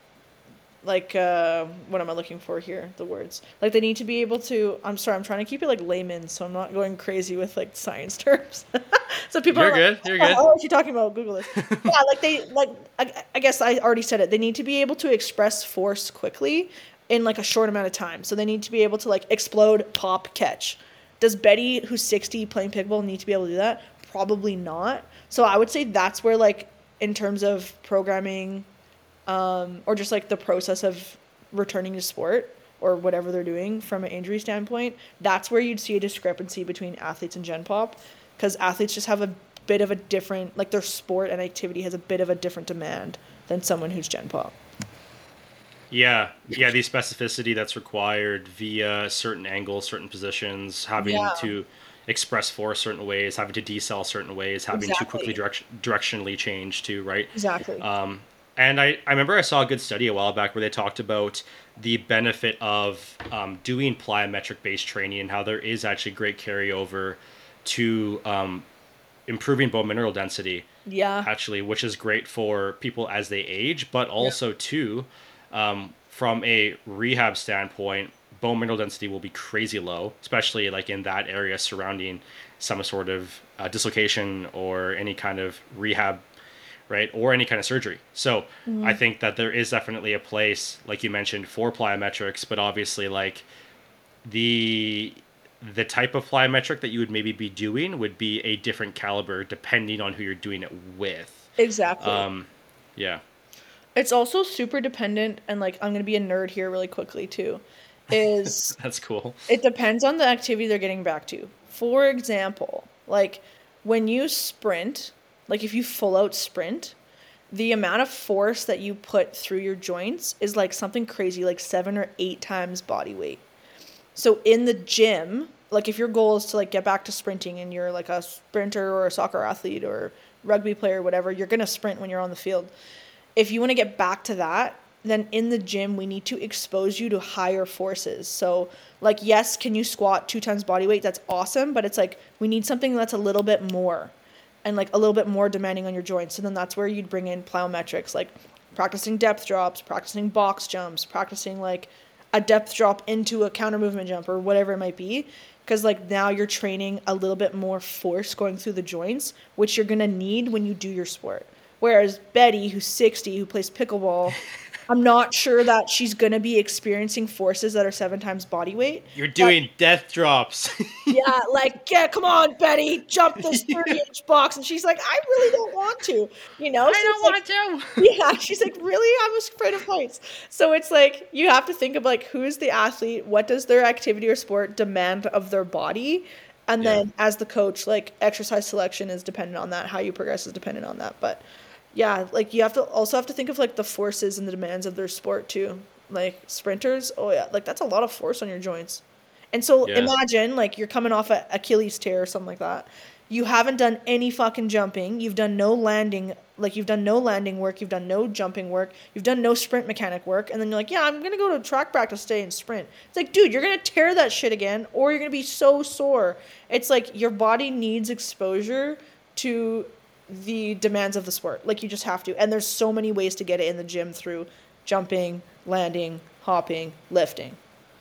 S2: what am I looking for here, the words, like they need to be able to, I'm sorry, I'm trying to keep it like layman so I'm not going crazy with like science terms. So people are
S1: You're
S2: like,
S1: good. You're
S2: what the
S1: good.
S2: hell is she talking about? Google this. Yeah, like I guess I already said it, they need to be able to express force quickly in like a short amount of time. So they need to be able to like explode, pop, catch. Does Betty, who's 60 playing pickleball, need to be able to do that? Probably not. So I would say that's where like in terms of programming, or just like the process of returning to sport or whatever they're doing from an injury standpoint, that's where you'd see a discrepancy between athletes and Gen Pop, because athletes just have a bit of a different, like their sport and activity has a bit of a different demand than someone who's Gen Pop.
S1: Yeah. Yeah. The specificity that's required via certain angles, certain positions, having
S2: Yeah,
S1: to express force certain ways, having to decel certain ways, having to quickly
S2: exactly.
S1: directionally change too, right?
S2: Exactly.
S1: And I remember I saw a good study a while back where they talked about the benefit of doing plyometric based training and how there is actually great carryover to improving bone mineral density,
S2: Yeah.
S1: actually, which is great for people as they age, but
S2: Yeah.
S1: also, too, from a rehab standpoint, bone mineral density will be crazy low, especially like in that area surrounding some sort of dislocation or any kind of rehab, right? Or any kind of surgery. So I
S2: Mhm.
S1: think that there is definitely a place, like you mentioned, for plyometrics, but obviously, like the the type of plyometric that you would maybe be doing would be a different caliber depending on who you're doing it with.
S2: Exactly.
S1: Yeah.
S2: It's also super dependent, and like I'm gonna be a nerd here really quickly too. Is
S1: That's cool.
S2: it depends on the activity they're getting back to. For example, like when you sprint, like if you full out sprint, the amount of force that you put through your joints is like something crazy, like 7 or 8 times body weight. So in the gym, like if your goal is to like get back to sprinting and you're like a sprinter or a soccer athlete or rugby player or whatever, you're going to sprint when you're on the field. If you want to get back to that, then in the gym we need to expose you to higher forces. So like yes, can you squat 2 times body weight? That's awesome, but it's like we need something that's a little bit more and like a little bit more demanding on your joints. And then that's where you'd bring in plyometrics, like practicing depth drops, practicing box jumps, practicing like a depth drop into a counter movement jump or whatever it might be. Because like now you're training a little bit more force going through the joints, which you're gonna need when you do your sport. Whereas Betty, who's 60, who plays pickleball, I'm not sure that she's gonna be experiencing forces that are 7 times body weight.
S1: You're
S2: But
S1: doing death drops.
S2: yeah, like, yeah, come on, Betty, jump this 30-inch box. And she's like, I really don't want to, you know? So it's like,
S1: to.
S2: yeah, she's like, really? I'm afraid of heights. So it's like, you have to think of like, who's the athlete? What does their activity or sport demand of their body? And
S1: Yeah.
S2: then as the coach, like exercise selection is dependent on that. How you progress is dependent on that. But yeah, like you have to think of like the forces and the demands of their sport too. Like sprinters, oh yeah, like that's a lot of force on your joints. And so
S1: Yeah.
S2: imagine like you're coming off a Achilles tear or something like that. You haven't done any fucking jumping. You've done no landing, like you've done no landing work. You've done no jumping work. You've done no sprint mechanic work. And then you're like, yeah, I'm gonna go to track practice today and sprint. It's like, dude, you're gonna tear that shit again, or you're gonna be so sore. It's like your body needs exposure to the demands of the sport. Like you just have to. And there's so many ways to get it in the gym through jumping, landing, hopping, lifting.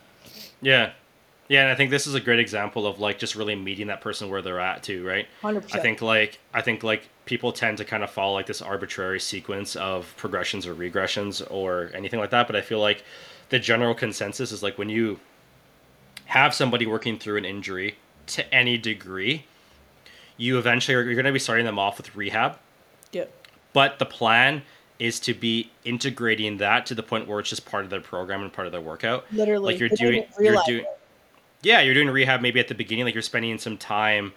S1: Yeah. Yeah, and I think this is a great example of like just really meeting that person where they're at too, right?
S2: 100%.
S1: I think people tend to kind of follow like this arbitrary sequence of progressions or regressions or anything like that, but I feel like the general consensus is like when you have somebody working through an injury to any degree, you eventually you're going to be starting them off with rehab,
S2: Yep.
S1: but the plan is to be integrating that to the point where it's just part of their program and part of their workout.
S2: Literally.
S1: Like you're
S2: They don't
S1: doing
S2: even
S1: you're
S2: realize
S1: doing
S2: it.
S1: yeah, you're doing rehab maybe at the beginning, like you're spending some time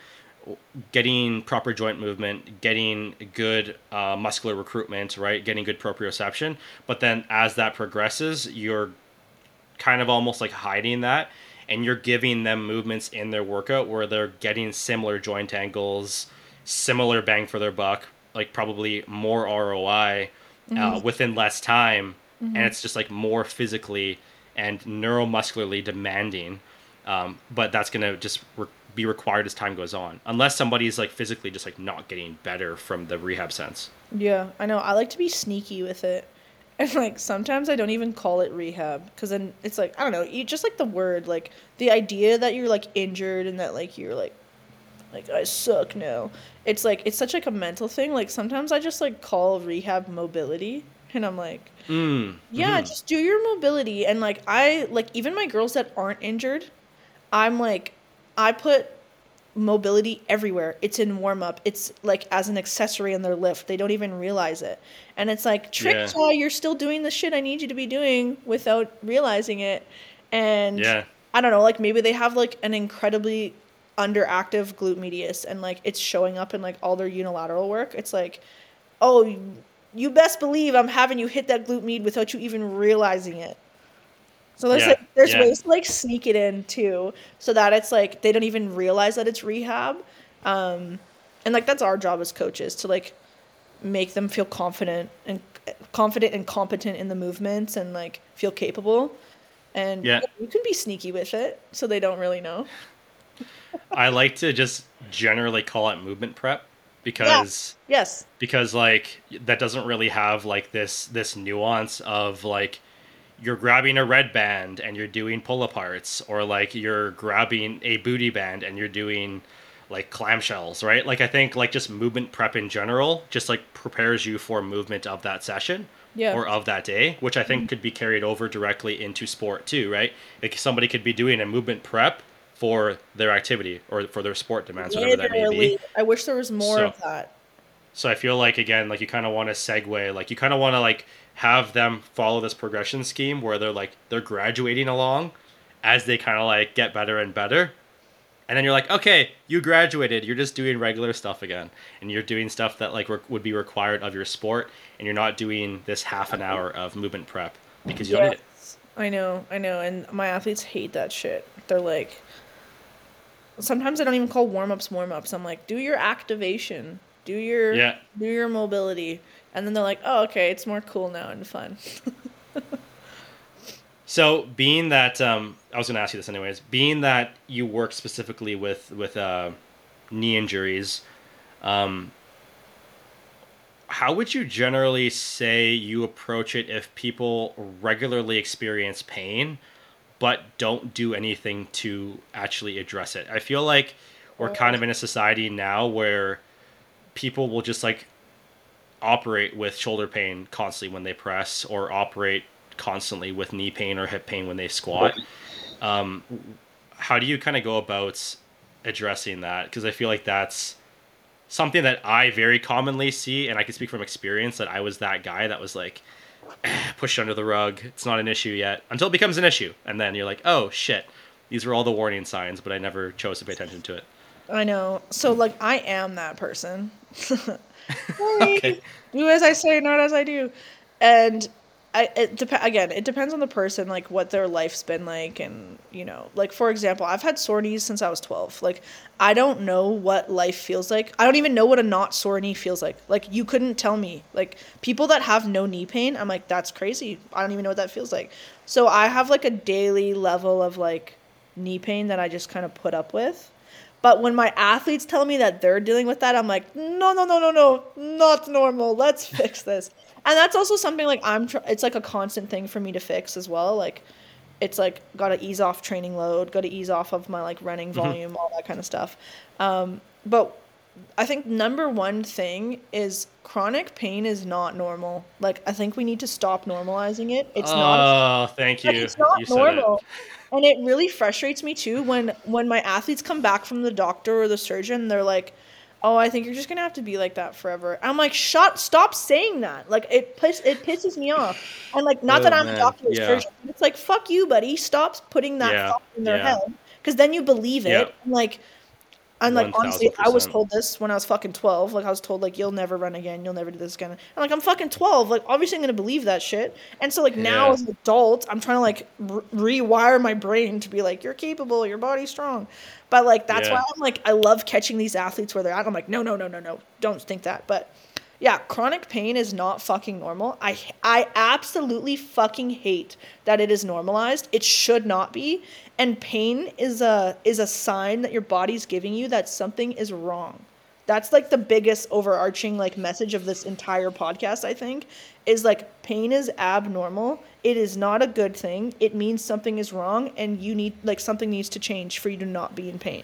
S1: getting proper joint movement, getting good muscular recruitment, right? Getting good proprioception. But then as that progresses, you're kind of almost like hiding that and you're giving them movements in their workout where they're getting similar joint angles, similar bang for their buck, like probably more ROI within less time. And it's just like more physically and neuromuscularly demanding. But that's going to just be required as time goes on, unless somebody's like physically just like not getting better from the rehab sense.
S2: Yeah, I know. I like to be sneaky with it. And like sometimes I don't even call it rehab because then it's like, I don't know, you just like the word, like the idea that you're like injured and that like you're like I suck now. It's like it's such like a mental thing. Like sometimes I just like call rehab mobility and I'm like, yeah, just do your mobility. And like I like even my girls that aren't injured, I'm like I put mobility everywhere. It's in warm up. It's like as an accessory in their lift. They don't even realize it. And it's like
S1: Yeah.
S2: trick saw, you're still doing the shit I need you to be doing without realizing it. And
S1: Yeah.
S2: I don't know, like maybe they have like an incredibly underactive glute medius and like it's showing up in like all their unilateral work. It's like, oh, you best believe I'm having you hit that glute med without you even realizing it. So there's
S1: Yeah.
S2: like there's
S1: Yeah.
S2: ways to like sneak it in too, so that it's like they don't even realize that it's rehab, and like that's our job as coaches to like make them feel confident and competent in the movements and like feel capable, and
S1: Yeah.
S2: you can be sneaky with it so they don't really know.
S1: I like to just generally call it movement prep because
S2: Yes.
S1: like that doesn't really have like this nuance of like you're grabbing a red band and you're doing pull aparts, or like you're grabbing a booty band and you're doing like clamshells, right? Like I think like just movement prep in general just like prepares you for movement of that session
S2: Yeah.
S1: or of that day, which I think could be carried over directly into sport too, right? Like somebody could be doing a movement prep for their activity or for their sport demands, whatever that may be.
S2: Literally. I wish there was more
S1: So
S2: of that.
S1: so I feel like, again, like you kind of want to segue, like you kind of want to like have them follow this progression scheme where they're graduating along as they kind of like get better and better. And then you're like, okay, you graduated. You're just doing regular stuff again, and you're doing stuff that like would be required of your sport, and you're not doing this half an hour of movement prep because you don't need it.
S2: Yes. I know, and my athletes hate that shit. They're like, sometimes I don't even call warm-ups warm-ups. I'm like, do your activation,
S1: Yeah.
S2: do your mobility. And then they're like, oh, okay, it's more cool now and fun.
S1: So, being that I was going to ask you this anyways, being that you work specifically with knee injuries, how would you generally say you approach it if people regularly experience pain but don't do anything to actually address it? I feel like we're kind of in a society now where people will just like operate with shoulder pain constantly when they press, or operate constantly with knee pain or hip pain when they squat. How do you kind of go about addressing that? Because I feel like that's something that I very commonly see, and I can speak from experience that I was that guy that was like, pushed under the rug. It's not an issue yet until it becomes an issue. And then you're like, oh shit, these were all the warning signs, but I never chose to pay attention to it.
S2: I know. So, like, I am that person.
S1: Okay.
S2: Do as I say, not as I do. And it depends on the person, like what their life's been like, and like for example, I've had sore knees since I was 12. Like, I don't know what life feels like. I don't even know what a not sore knee feels like. Like, you couldn't tell me. Like, people that have no knee pain, I'm like, that's crazy. I don't even know what that feels like. So I have like a daily level of like knee pain that I just kind of put up with. But when my athletes tell me that they're dealing with that, I'm like, no, no, no, no, no, not normal. Let's fix this. And that's also something like it's like a constant thing for me to fix as well. Like, it's like, got to ease off training load, got to ease off of my like running volume, all that kind of stuff. But I think number one thing is chronic pain is not normal. Like, I think we need to stop normalizing it. It's not.
S1: Oh, thank you.
S2: It's not
S1: You said
S2: normal.
S1: it.
S2: And it really frustrates me too when my athletes come back from the doctor or the surgeon, they're like, "Oh, I think you're just gonna have to be like that forever." I'm like, stop saying that. Like, it pisses me off. And like, not that
S1: Oh
S2: I'm a
S1: man.
S2: doctor or
S1: Yeah.
S2: surgeon, but it's like, fuck you, buddy. Stop putting that
S1: Yeah.
S2: thought in their
S1: Yeah.
S2: head, because then you believe
S1: Yeah.
S2: it. And like, honestly, I was
S1: 1000%.
S2: told this when I was fucking 12. Like, I was told, like, you'll never run again. You'll never do this again. And like, I'm fucking 12. Like, obviously I'm going to believe that shit. And so, like, now
S1: Yeah.
S2: as an adult, I'm trying to, like, rewire my brain to be like, you're capable. Your body's strong. But, like, that's why
S1: Yeah.
S2: I'm like, I love catching these athletes where they're at. I'm like, no, no, no, no, no. Don't think that. But yeah, chronic pain is not fucking normal. I absolutely fucking hate that it is normalized. It should not be. And pain is a sign that your body's giving you that something is wrong. That's like the biggest overarching like message of this entire podcast, I think, is like, pain is abnormal. It is not a good thing. It means something is wrong, and you need, like, something needs to change for you to not be in pain.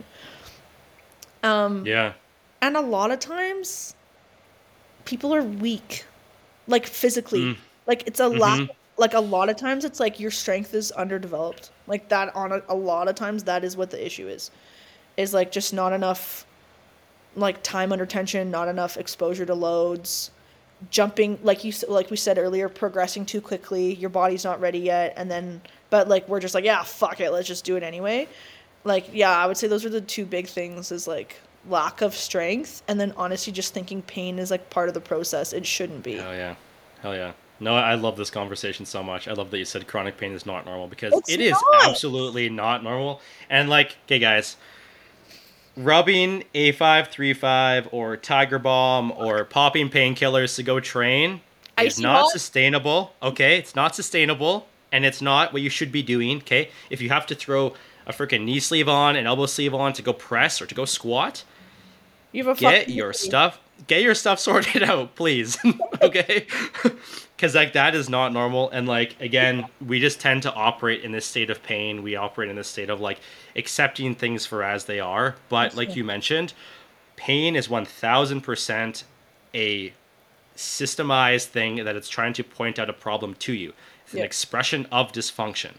S1: Yeah.
S2: And a lot of times people are weak, like physically. Like, it's a lack. Like, a lot of times it's like your strength is underdeveloped. Like, that on a lot of times that is what the issue is like, just not enough like time under tension, not enough exposure to loads, jumping, like we said earlier, progressing too quickly. Your body's not ready yet, and then but like we're just like, yeah, fuck it, let's just do it anyway. Like, yeah, I would say those are the two big things, is like lack of strength, and then honestly just thinking pain is like part of the process. It shouldn't be.
S1: Hell yeah. Hell yeah. No, I love this conversation so much. I love that you said chronic pain is not normal, because
S2: It's
S1: it is
S2: not.
S1: absolutely not normal. And like, okay, guys, rubbing A535 or Tiger Balm or popping painkillers to go train is
S2: Icy
S1: not
S2: hot?
S1: sustainable. Okay, it's not sustainable, and it's not what you should be doing. Okay, if you have to throw a freaking knee sleeve on, an elbow sleeve on to go press or to go squat,
S2: You have a
S1: get
S2: fucking
S1: your
S2: injury.
S1: stuff sorted out, please. Okay, because like, that is not normal. And like, again, we just tend to operate in this state of pain. We operate in this state of like accepting things for as they are. But like you mentioned, pain is 1000% a systemized thing that it's trying to point out a problem to you. It's an
S2: Yeah.
S1: expression of dysfunction.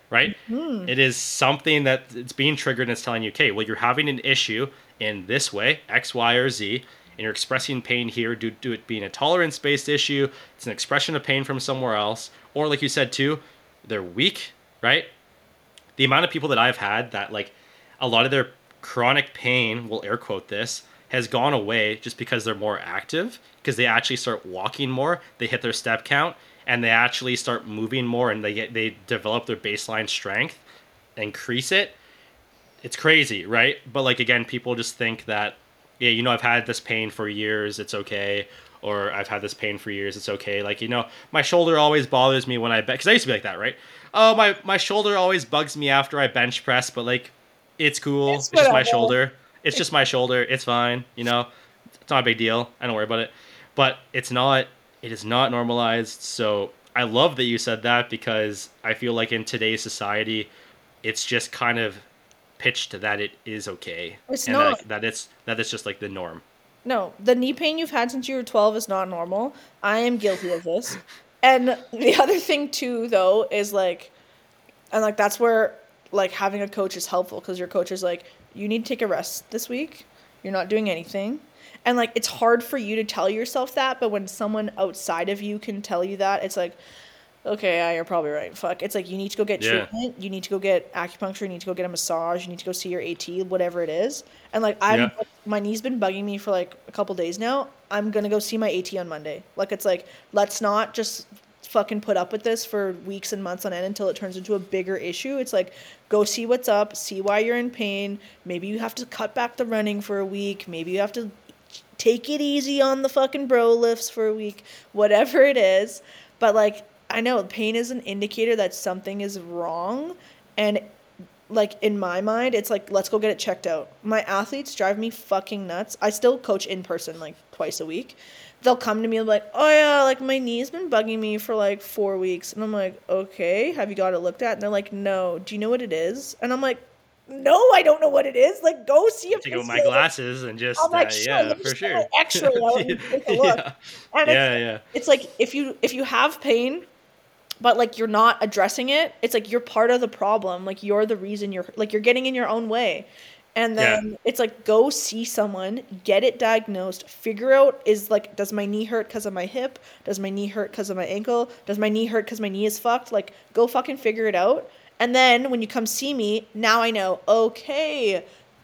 S1: right?
S2: Hmm.
S1: It is something that it's being triggered and it's telling you, okay, well, you're having an issue in this way, X, Y, or Z, and you're expressing pain here due to it being a tolerance-based issue. It's an expression of pain from somewhere else. Or like you said too, they're weak, right? The amount of people that I've had that like a lot of their chronic pain, we'll air quote this, has gone away just because they're more active, because they actually start walking more, they hit their step count, and they actually start moving more, and they develop their baseline strength, increase it. It's crazy, right? But like again, people just think that, yeah, I've had this pain for years, it's okay, or I've had this pain for years, it's okay. Like my shoulder always bothers me when I because I used to be like that, right? Oh, my shoulder always bugs me after I bench press, but like it's cool.
S2: It's
S1: It's just my
S2: whatever.
S1: shoulder. It's just my shoulder. It's fine. It's not a big deal. I don't worry about it. But it's not. It is not normalized. So I love that you said that, because I feel like in today's society, it's just kind of pitched that it is okay,
S2: It's
S1: and
S2: not.
S1: that it's just like the norm.
S2: No, the knee pain you've had since you were 12 is not normal. I am guilty of this. And the other thing too though is like, and like that's where like having a coach is helpful, because your coach is like, you need to take a rest this week. You're not doing anything. And like it's hard for you to tell yourself that, but when someone outside of you can tell you that, it's like, okay, yeah, you're probably right. Fuck. It's like you need to go get
S1: Yeah.
S2: treatment, you need to go get acupuncture, you need to go get a massage, you need to go see your AT, whatever it is. And like
S1: Yeah.
S2: my knee's been bugging me for like a couple days now. I'm gonna go see my AT on Monday. Like it's like, let's not just fucking put up with this for weeks and months on end until it turns into a bigger issue. It's like, go see what's up, see why you're in pain. Maybe you have to cut back the running for a week. Maybe you have to take it easy on the fucking bro lifts for a week, whatever it is. But like, I know pain is an indicator that something is wrong. And like in my mind, it's like, let's go get it checked out. My athletes drive me fucking nuts. I still coach in person like twice a week. They'll come to me like, oh yeah, like my knee's been bugging me for like 4 weeks. And I'm like, okay, have you got it looked at? And they're like, no, do you know what it is? And I'm like, no, I don't know what it is. Like, go see a
S1: Take out my
S2: physio.
S1: glasses and just
S2: I'm like, sure,
S1: yeah,
S2: let me
S1: for
S2: just get my
S1: sure.
S2: X-ray out and take a look.
S1: Yeah.
S2: And
S1: Yeah.
S2: it's like if you have pain, but like you're not addressing it, it's like you're part of the problem. Like you're the reason you're getting in your own way. And
S1: Yeah.
S2: then it's like, go see someone, get it diagnosed, figure out, is like, does my knee hurt because of my hip? Does my knee hurt because of my ankle? Does my knee hurt because my knee is fucked? Like, go fucking figure it out. And then when you come see me, now I know, okay,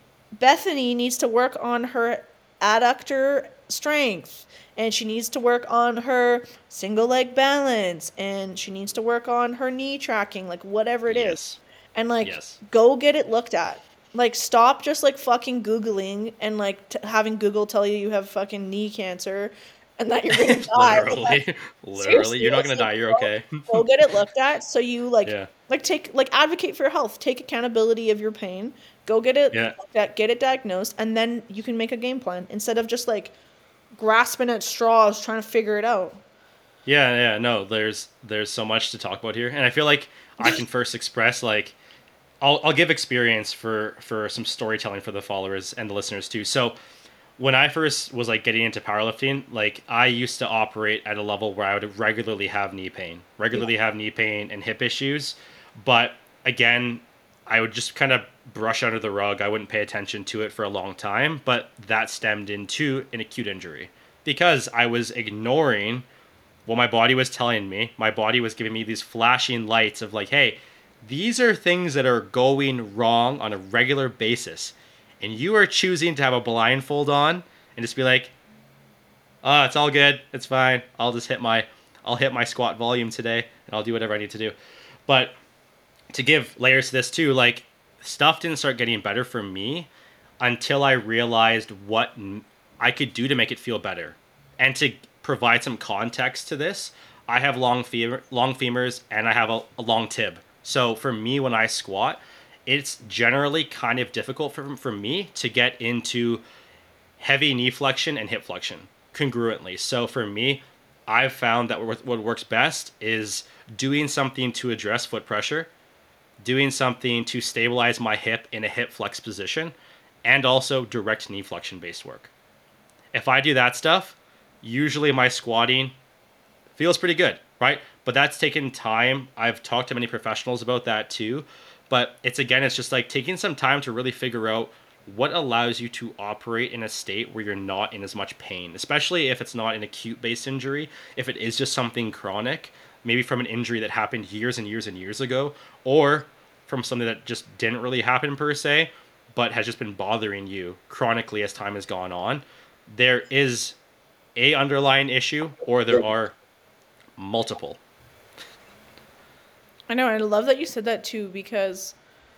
S2: Bethany needs to work on her adductor strength, and she needs to work on her single leg balance, and she needs to work on her knee tracking, like whatever it is.
S1: Yes.
S2: And like,
S1: Yes.
S2: go get it looked at. Like, stop just like fucking Googling and like having Google tell you have fucking knee cancer and that you're gonna die.
S1: Literally. Literally.
S2: Seriously,
S1: You're not gonna
S2: it's like,
S1: die, you're okay.
S2: go get it looked at, so you like
S1: Yeah.
S2: take like advocate for your health, take accountability of your pain, go get it
S1: Yeah.
S2: looked at, get it diagnosed, and then you can make a game plan instead of just like grasping at straws trying to figure it out.
S1: Yeah, no, there's so much to talk about here. And I feel like I can first express like I'll give experience for some storytelling for the followers and the listeners too. So when I first was like getting into powerlifting, like I used to operate at a level where I would regularly have knee pain, and hip issues. But again, I would just kind of brush under the rug. I wouldn't pay attention to it for a long time, but that stemmed into an acute injury because I was ignoring what my body was telling me. My body was giving me these flashing lights of like, hey, these are things that are going wrong on a regular basis. And you are choosing to have a blindfold on and just be like, oh, it's all good. It's fine. I'll hit my squat volume today and I'll do whatever I need to do. But to give layers to this too, like stuff didn't start getting better for me until I realized what I could do to make it feel better. And to provide some context to this, I have long femurs and I have a long tib. So for me, when I squat, it's generally kind of difficult for me to get into heavy knee flexion and hip flexion congruently. So for me, I've found that what works best is doing something to address foot pressure, doing something to stabilize my hip in a hip flex position, and also direct knee flexion based work. If I do that stuff, usually my squatting feels pretty good, right? but that's taken time. I've talked to many professionals about that too. But it's just like taking some time to really figure out what allows you to operate in a state where you're not in as much pain, especially if it's not an acute based injury, if it is just something chronic, maybe from an injury that happened years and years and years ago, or from something that just didn't really happen per se, but has just been bothering you chronically as time has gone on. There is a underlying issue, or there are multiple.
S2: I know, and I love that you said that too, because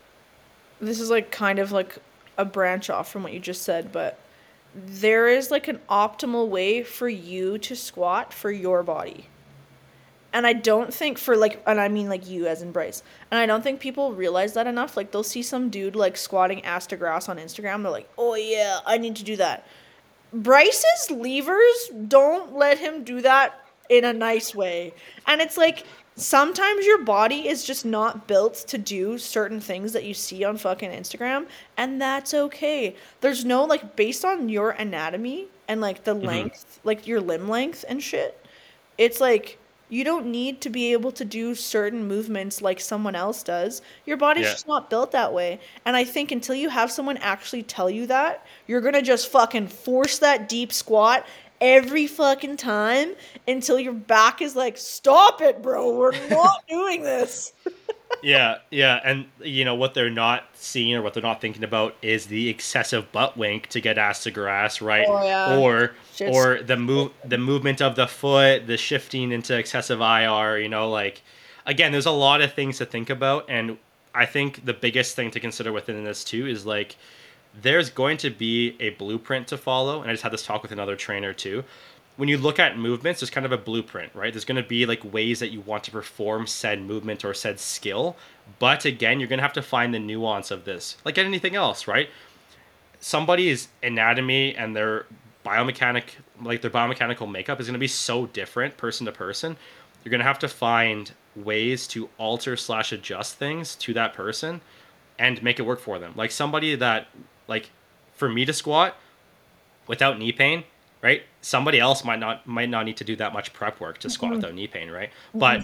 S2: this is like kind of like a branch off from what you just said, but there is like an optimal way for you to squat for your body. And I don't think for like, and I mean like you as in Bryce, and I don't think people realize that enough. Like they'll see some dude like squatting ass to grass on Instagram. They're like, oh yeah, I need to do that. Bryce's levers don't let him do that in a nice way. And it's like sometimes your body is just not built to do certain things that you see on fucking Instagram, and that's okay. There's no like based on your anatomy and like the length, like your limb length and shit. It's like you don't need to be able to do certain movements like someone else does. Your body's just not built that way. And I think until you have someone actually tell you that, you're going to just fucking force that deep squat every fucking time until your back is like, stop it, bro. We're not doing this.
S1: Yeah. And, what they're not seeing or what they're not thinking about is the excessive butt wink to get ass to grass, right?
S2: Oh, yeah.
S1: Or the movement of the foot, the shifting into excessive IR, again, there's a lot of things to think about. And I think the biggest thing to consider within this too is like, there's going to be a blueprint to follow. And I just had this talk with another trainer too. When you look at movements, there's kind of a blueprint, right? There's going to be like ways that you want to perform said movement or said skill. But again, you're going to have to find the nuance of this, like anything else, right? Somebody's anatomy and their biomechanical makeup is going to be so different person to person. You're going to have to find ways to alter/adjust things to that person and make it work for them. Like somebody that, like for me to squat without knee pain, right? Somebody else might not need to do that much prep work to squat without knee pain, right? But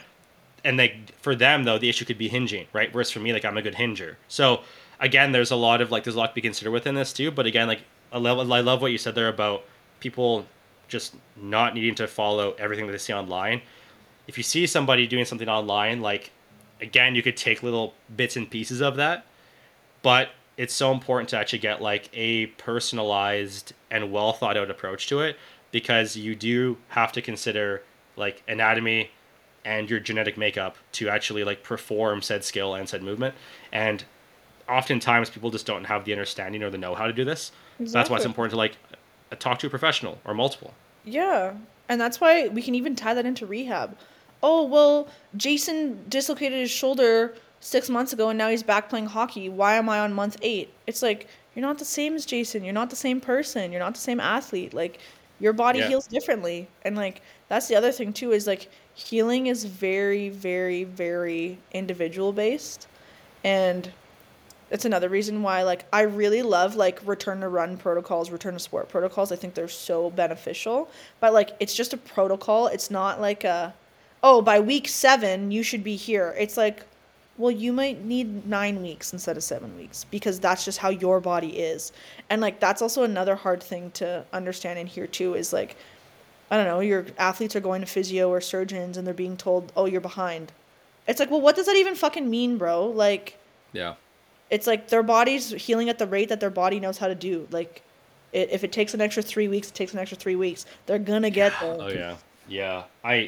S1: for them though, the issue could be hinging, right? Whereas for me, like I'm a good hinger. So again, there's a lot to be considered within this too. But again, like I love what you said there about people just not needing to follow everything that they see online. If you see somebody doing something online, like again, you could take little bits and pieces of that, but it's so important to actually get like a personalized and well thought out approach to it, because you do have to consider like anatomy and your genetic makeup to actually like perform said skill and said movement. And oftentimes people just don't have the understanding or the know how to do this. Exactly. So that's why it's important to like talk to a professional or multiple.
S2: Yeah. And that's why we can even tie that into rehab. Oh, well, Jason dislocated his shoulder 6 months ago and now he's back playing hockey. Why am I on month 8? It's like, you're not the same as Jason. You're not the same person. You're not the same athlete. Like, your body heals differently. And, like, that's the other thing, too, is, like, healing is very, very, very individual based. And it's another reason why, like, I really love, like, return to run protocols, return to sport protocols. I think they're so beneficial. But, like, it's just a protocol. It's not like by week 7, you should be here. It's like, well, you might need 9 weeks instead of 7 weeks, because that's just how your body is. And, like, that's also another hard thing to understand in here, too, is, like, I don't know, your athletes are going to physio or surgeons and they're being told, oh, you're behind. It's like, well, what does that even fucking mean, bro? Like,
S1: yeah,
S2: it's like their body's healing at the rate that their body knows how to do. Like, if it takes an extra 3 weeks, it takes an extra 3 weeks. They're going to get there.
S1: Oh, yeah. Yeah.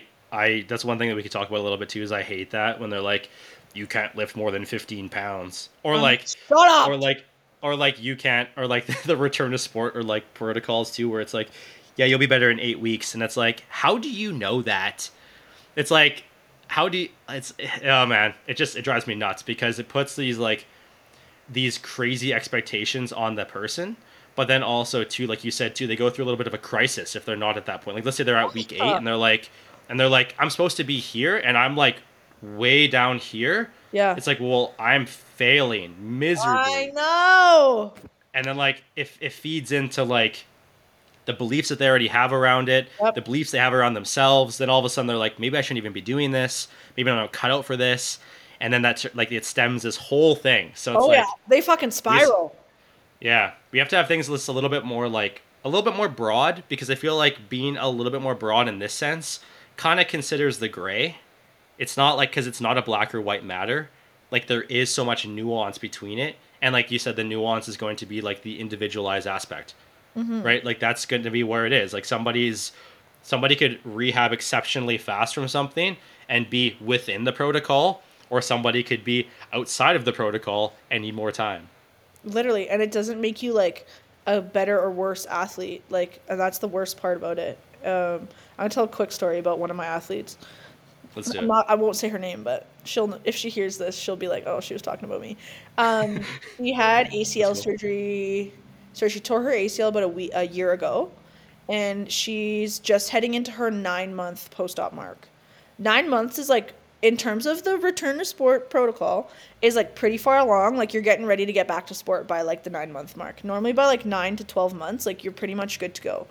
S1: I that's one thing that we could talk about a little bit, too, is I hate that when they're like, you can't lift more than 15 pounds, or like,
S2: shut up,
S1: or like you can't, or like the return to sport or like protocols too, where it's like, yeah, you'll be better in 8 weeks. And it's like, how do you know that? It's like, oh man, it drives me nuts, because it puts these crazy expectations on the person. But then also too, like you said too, they go through a little bit of a crisis if they're not at that point. Like let's say they're at week 8 and they're like, I'm supposed to be here and I'm like way down here.
S2: Yeah.
S1: It's like, well, I'm failing miserably.
S2: I know.
S1: And then like if it feeds into like the beliefs that they already have around it,
S2: Yep.
S1: the beliefs they have around themselves. Then all of a sudden they're like, maybe I shouldn't even be doing this. Maybe I'm not cut out for this. And then that's like it stems this whole thing. So it's
S2: Oh yeah,
S1: like
S2: they fucking
S1: we,
S2: spiral.
S1: yeah, we have to have things just a little bit more like a little bit more broad because I feel like being a little bit more broad in this sense kind of considers the gray. It's not like because it's not a black or white matter. Like there is so much nuance between it, and like you said, the nuance is going to be like the individualized aspect, right? Like that's going to be where it is. Like somebody could rehab exceptionally fast from something and be within the protocol, or somebody could be outside of the protocol and need more time.
S2: Literally, and it doesn't make you like a better or worse athlete. Like, and that's the worst part about it. I'll tell a quick story about one of my athletes.
S1: Let's do
S2: I'm
S1: it.
S2: not, I won't say her name, but she'll, if she hears this, she'll be like, "Oh, she was talking about me." She had ACL
S1: That's cool.
S2: surgery. So she tore her ACL about a year ago, and she's just heading into her 9 month post-op mark. 9 months is like, in terms of the return to sport protocol, is like pretty far along. Like you're getting ready to get back to sport by like the 9 month mark. Normally by like 9 to 12 months, like you're pretty much good to go.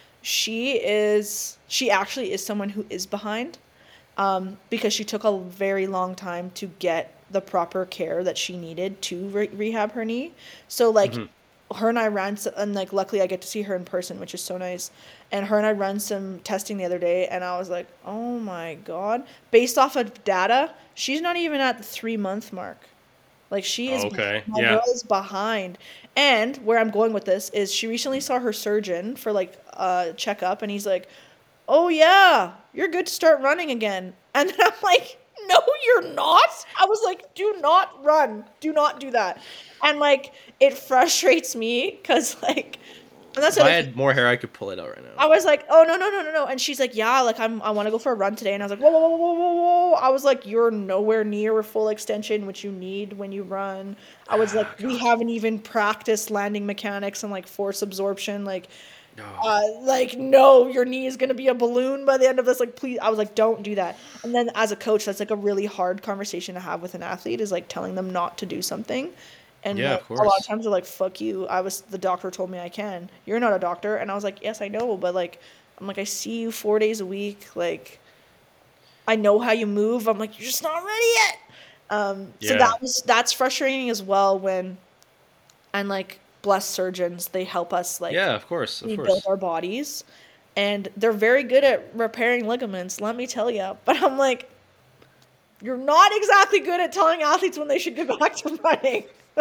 S2: She actually is someone who is behind, because she took a very long time to get the proper care that she needed to rehab her knee. So like her and I ran and like luckily I get to see her in person, which is so nice. And her and I ran some testing the other day, and I was like, oh my god! Based off of data, she's not even at the 3 month mark. Like she is,
S1: Okay.
S2: my
S1: Yeah.
S2: girl is behind. And where I'm going with this is she recently saw her surgeon for like a checkup, and he's like, "Oh yeah, you're good to start running again." And then I'm like, "No, you're not." I was like, "Do not run. Do not do that." And like it frustrates me because like, and that's
S1: If
S2: the
S1: I
S2: other thing.
S1: had more hair, I could pull it out right
S2: I
S1: now.
S2: was like, "Oh no, no, no, no, no!" And she's like, "Yeah, like I want to go for a run today." And I was like, "Whoa, whoa, whoa, whoa, whoa, whoa!" I was like, "You're nowhere near a full extension, which you need when you run." I was like,
S1: Ah,
S2: "We
S1: God.
S2: haven't even practiced landing mechanics and like force absorption.
S1: No.
S2: Like no, your knee is gonna be a balloon by the end of this. Like, please." I was like, "Don't do that." And then as a coach, that's like a really hard conversation to have with an athlete, is like telling them not to do something. And
S1: Yeah,
S2: like
S1: of
S2: a lot of
S1: course.
S2: times they're like, "Fuck you." The doctor told me I can. You're not a doctor. And I was like, "Yes, I know, but like, I'm like, I see you 4 days a week. Like, I know how you move." I'm like, "You're just not ready yet." So
S1: Yeah.
S2: that's frustrating as well when, and like, bless surgeons, they help us like
S1: Yeah, of course. Of
S2: rebuild
S1: course.
S2: our bodies, and they're very good at repairing ligaments, let me tell you. But I'm like, you're not exactly good at telling athletes when they should get back to running.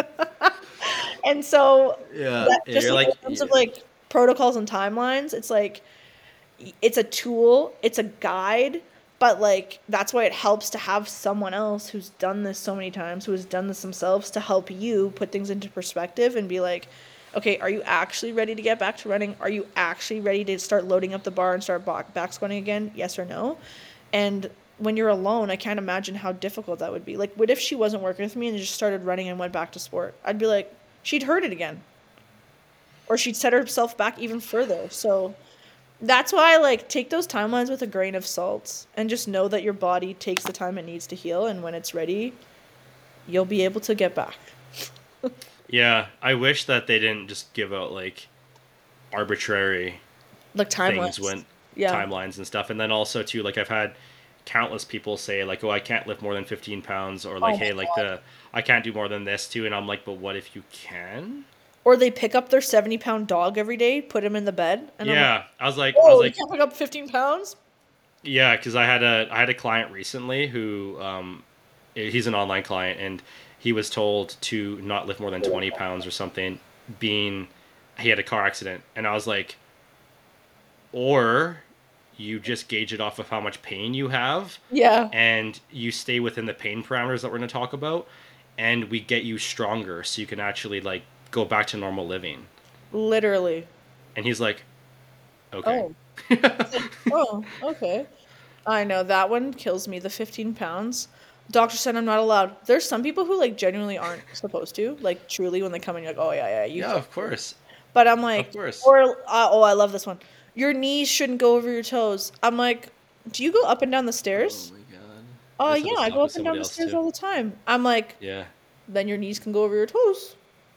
S2: And so
S1: Yeah.
S2: that
S1: Yeah,
S2: just
S1: you're
S2: like in
S1: like,
S2: terms of like protocols and timelines, it's like it's a tool, it's a guide, but like that's why it helps to have someone else who's done this so many times, who has done this themselves, to help you put things into perspective and be like, okay, are you actually ready to get back to running? Are you actually ready to start loading up the bar and start back squatting again? Yes or no? And when you're alone, I can't imagine how difficult that would be. Like, what if she wasn't working with me and just started running and went back to sport? I'd be like, she'd hurt it again, or she'd set herself back even further. So that's why I like take those timelines with a grain of salt, and just know that your body takes the time it needs to heal, and when it's ready, you'll be able to get back.
S1: yeah, I wish that they didn't just give out like arbitrary
S2: Like
S1: things
S2: timelines.
S1: when
S2: Yeah.
S1: timelines and stuff. And then also too, like I've had countless people say like, "Oh, I can't lift more than 15 pounds," or like,
S2: Oh my
S1: "Hey, like
S2: god.
S1: I can't do more than this too." And I'm like, "But what if you can?"
S2: Or they pick up their 70-pound dog every day, put him in the bed, and I'm like,
S1: Yeah, I was
S2: "Whoa, you
S1: like,
S2: can't pick up 15 pounds?"
S1: yeah, because I had a client recently who he's an online client, and he was told to not lift more than 20 pounds or something, being he had a car accident. And I was like, or you just gauge it off of how much pain you have,
S2: Yeah,
S1: and you stay within the pain parameters that we're going to talk about, and we get you stronger so you can actually like go back to normal living.
S2: literally.
S1: And he's like, okay.
S2: Oh. It's like, oh, okay. I know that one kills me. The 15 pounds. Doctor said I'm not allowed. There's some people who like genuinely aren't supposed to. Like truly, when they come in, you're like, "Oh yeah, yeah, you
S1: Yeah,
S2: can't
S1: of
S2: do it."
S1: course.
S2: But I'm
S1: Of
S2: like,
S1: course.
S2: or oh, I love this one. Your knees shouldn't go over your toes. I'm like, do you go up and down the
S1: Oh
S2: stairs?
S1: my god. I
S2: Oh
S1: just had to
S2: yeah, I go
S1: talk with
S2: up and down
S1: somebody
S2: the
S1: else
S2: stairs
S1: too.
S2: all the time. I'm like,
S1: Yeah.
S2: then your knees can go over your toes.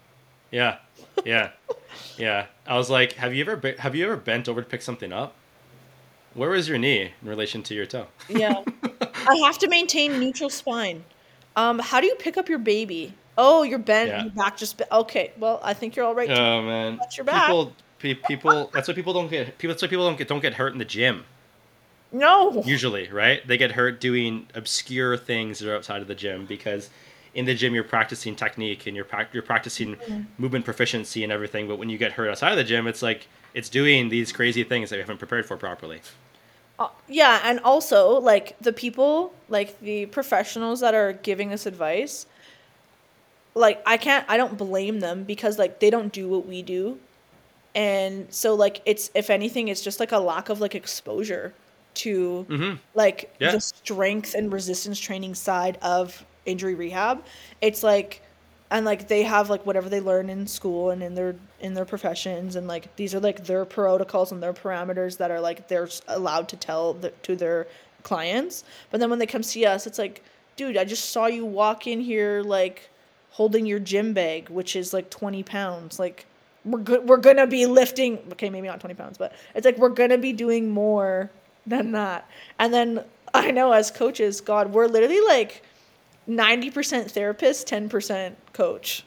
S1: Yeah. Yeah. Yeah. I was like, have you ever bent over to pick something up? Where was your knee in relation to your toe?
S2: Yeah. I have to maintain neutral spine. How do you pick up your baby? Oh, you're bent.
S1: Yeah.
S2: Your back just. Okay. Well, I think you're all right to
S1: Oh man,
S2: touch your back.
S1: people. That's why people don't get. That's why people don't get hurt in the gym.
S2: No.
S1: Usually, right? They get hurt doing obscure things that are outside of the gym because in the gym you're practicing technique and you're practicing movement proficiency and everything. But when you get hurt outside of the gym, it's like it's doing these crazy things that you haven't prepared for properly.
S2: Yeah, and also like the people, like the professionals that are giving this advice, like I don't blame them because like they don't do what we do. And so like it's if anything it's just like a lack of like exposure to
S1: Mm-hmm.
S2: like
S1: Yeah.
S2: the strength and resistance training side of injury rehab. It's like and like they have like whatever they learn in school and in their professions and like these are like their protocols and their parameters that are like they're allowed to tell to their clients. But then when they come see us, it's like, dude, I just saw you walk in here like holding your gym bag, which is like 20 pounds. Like we're gonna be lifting. Okay, maybe not 20 pounds, but it's like we're gonna be doing more than that. And then I know as coaches, God, we're literally like 90% therapist, 10% coach.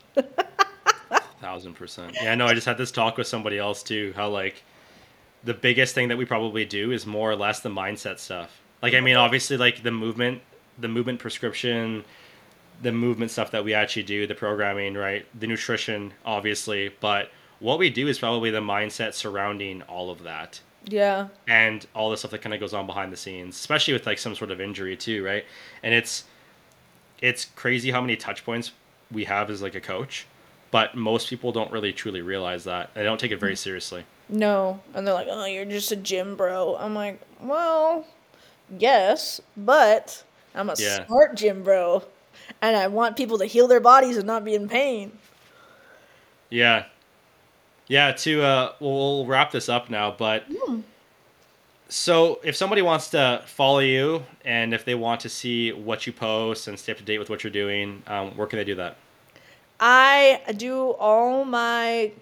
S1: 1,000%. Yeah, no, I just had this talk with somebody else too. How like the biggest thing that we probably do is more or less the mindset stuff. Like, I mean, obviously, like the movement prescription, the movement stuff that we actually do, the programming, right? The nutrition, obviously, but what we do is probably the mindset surrounding all of that
S2: Yeah.
S1: and all the stuff that kind of goes on behind the scenes, especially with like some sort of injury too, right? And it's crazy how many touch points we have as like a coach, but most people don't really truly realize that. They don't take it very seriously.
S2: No. And they're like, oh, you're just a gym bro. I'm like, well, yes, but I'm a
S1: Yeah.
S2: smart gym bro. And I want people to heal their bodies and not be in pain.
S1: Yeah. Yeah, we'll wrap this up now, but so if somebody wants to follow you and if they want to see what you post and stay up to date with what you're doing, where can they do that?
S2: I do all my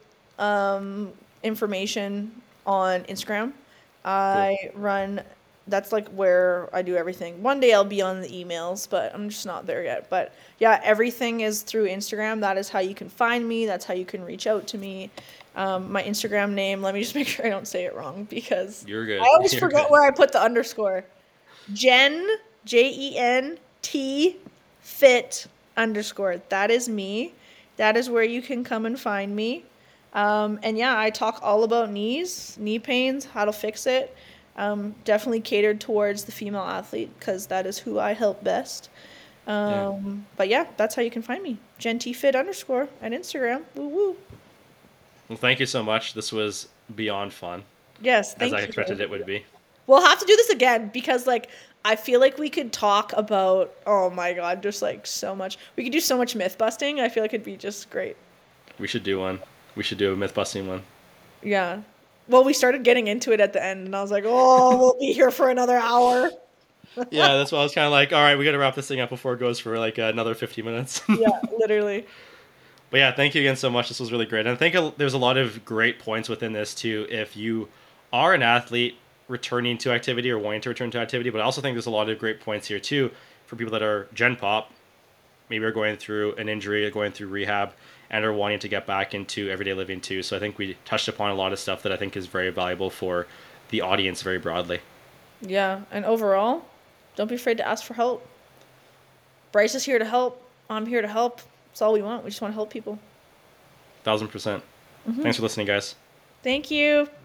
S2: information on Instagram. I run, that's like where I do everything. One day I'll be on the emails, but I'm just not there yet. But yeah, everything is through Instagram. That is how you can find me. That's how you can reach out to me. My Instagram name, let me just make sure I don't say it wrong because
S1: You're good.
S2: I always
S1: You're
S2: forget
S1: good.
S2: where I put the underscore. Jen, JENT, fit underscore. That is me. That is where you can come and find me. And yeah, I talk all about knees, knee pains, how to fix it. Definitely catered towards the female athlete because that is who I help best. But yeah, that's how you can find me. JenTFit underscore at Instagram. Woo woo.
S1: Well, thank you so much. This was beyond fun,
S2: Yes,
S1: as
S2: thank
S1: I
S2: you.
S1: expected it would be.
S2: We'll have to do this again because like I feel like we could talk about oh my god, just like so much. We could do so much myth busting. I feel like it'd be just great.
S1: We should do one. We should do a myth busting one.
S2: Yeah. Well, we started getting into it at the end and I was like, "Oh, we'll be here for another hour."
S1: Yeah, that's why I was kind of like, all right, we got to wrap this thing up before it goes for like another 50 minutes.
S2: Yeah, literally.
S1: But yeah, thank you again so much. This was really great. And I think there's a lot of great points within this too. If you are an athlete returning to activity or wanting to return to activity, but I also think there's a lot of great points here too for people that are Gen Pop, maybe are going through an injury or going through rehab and are wanting to get back into everyday living too. So I think we touched upon a lot of stuff that I think is very valuable for the audience very broadly.
S2: Yeah, and overall, don't be afraid to ask for help. Bryce is here to help. I'm here to help. That's all we want. We just want to help people.
S1: 1,000%. Thanks for listening, guys.
S2: Thank you.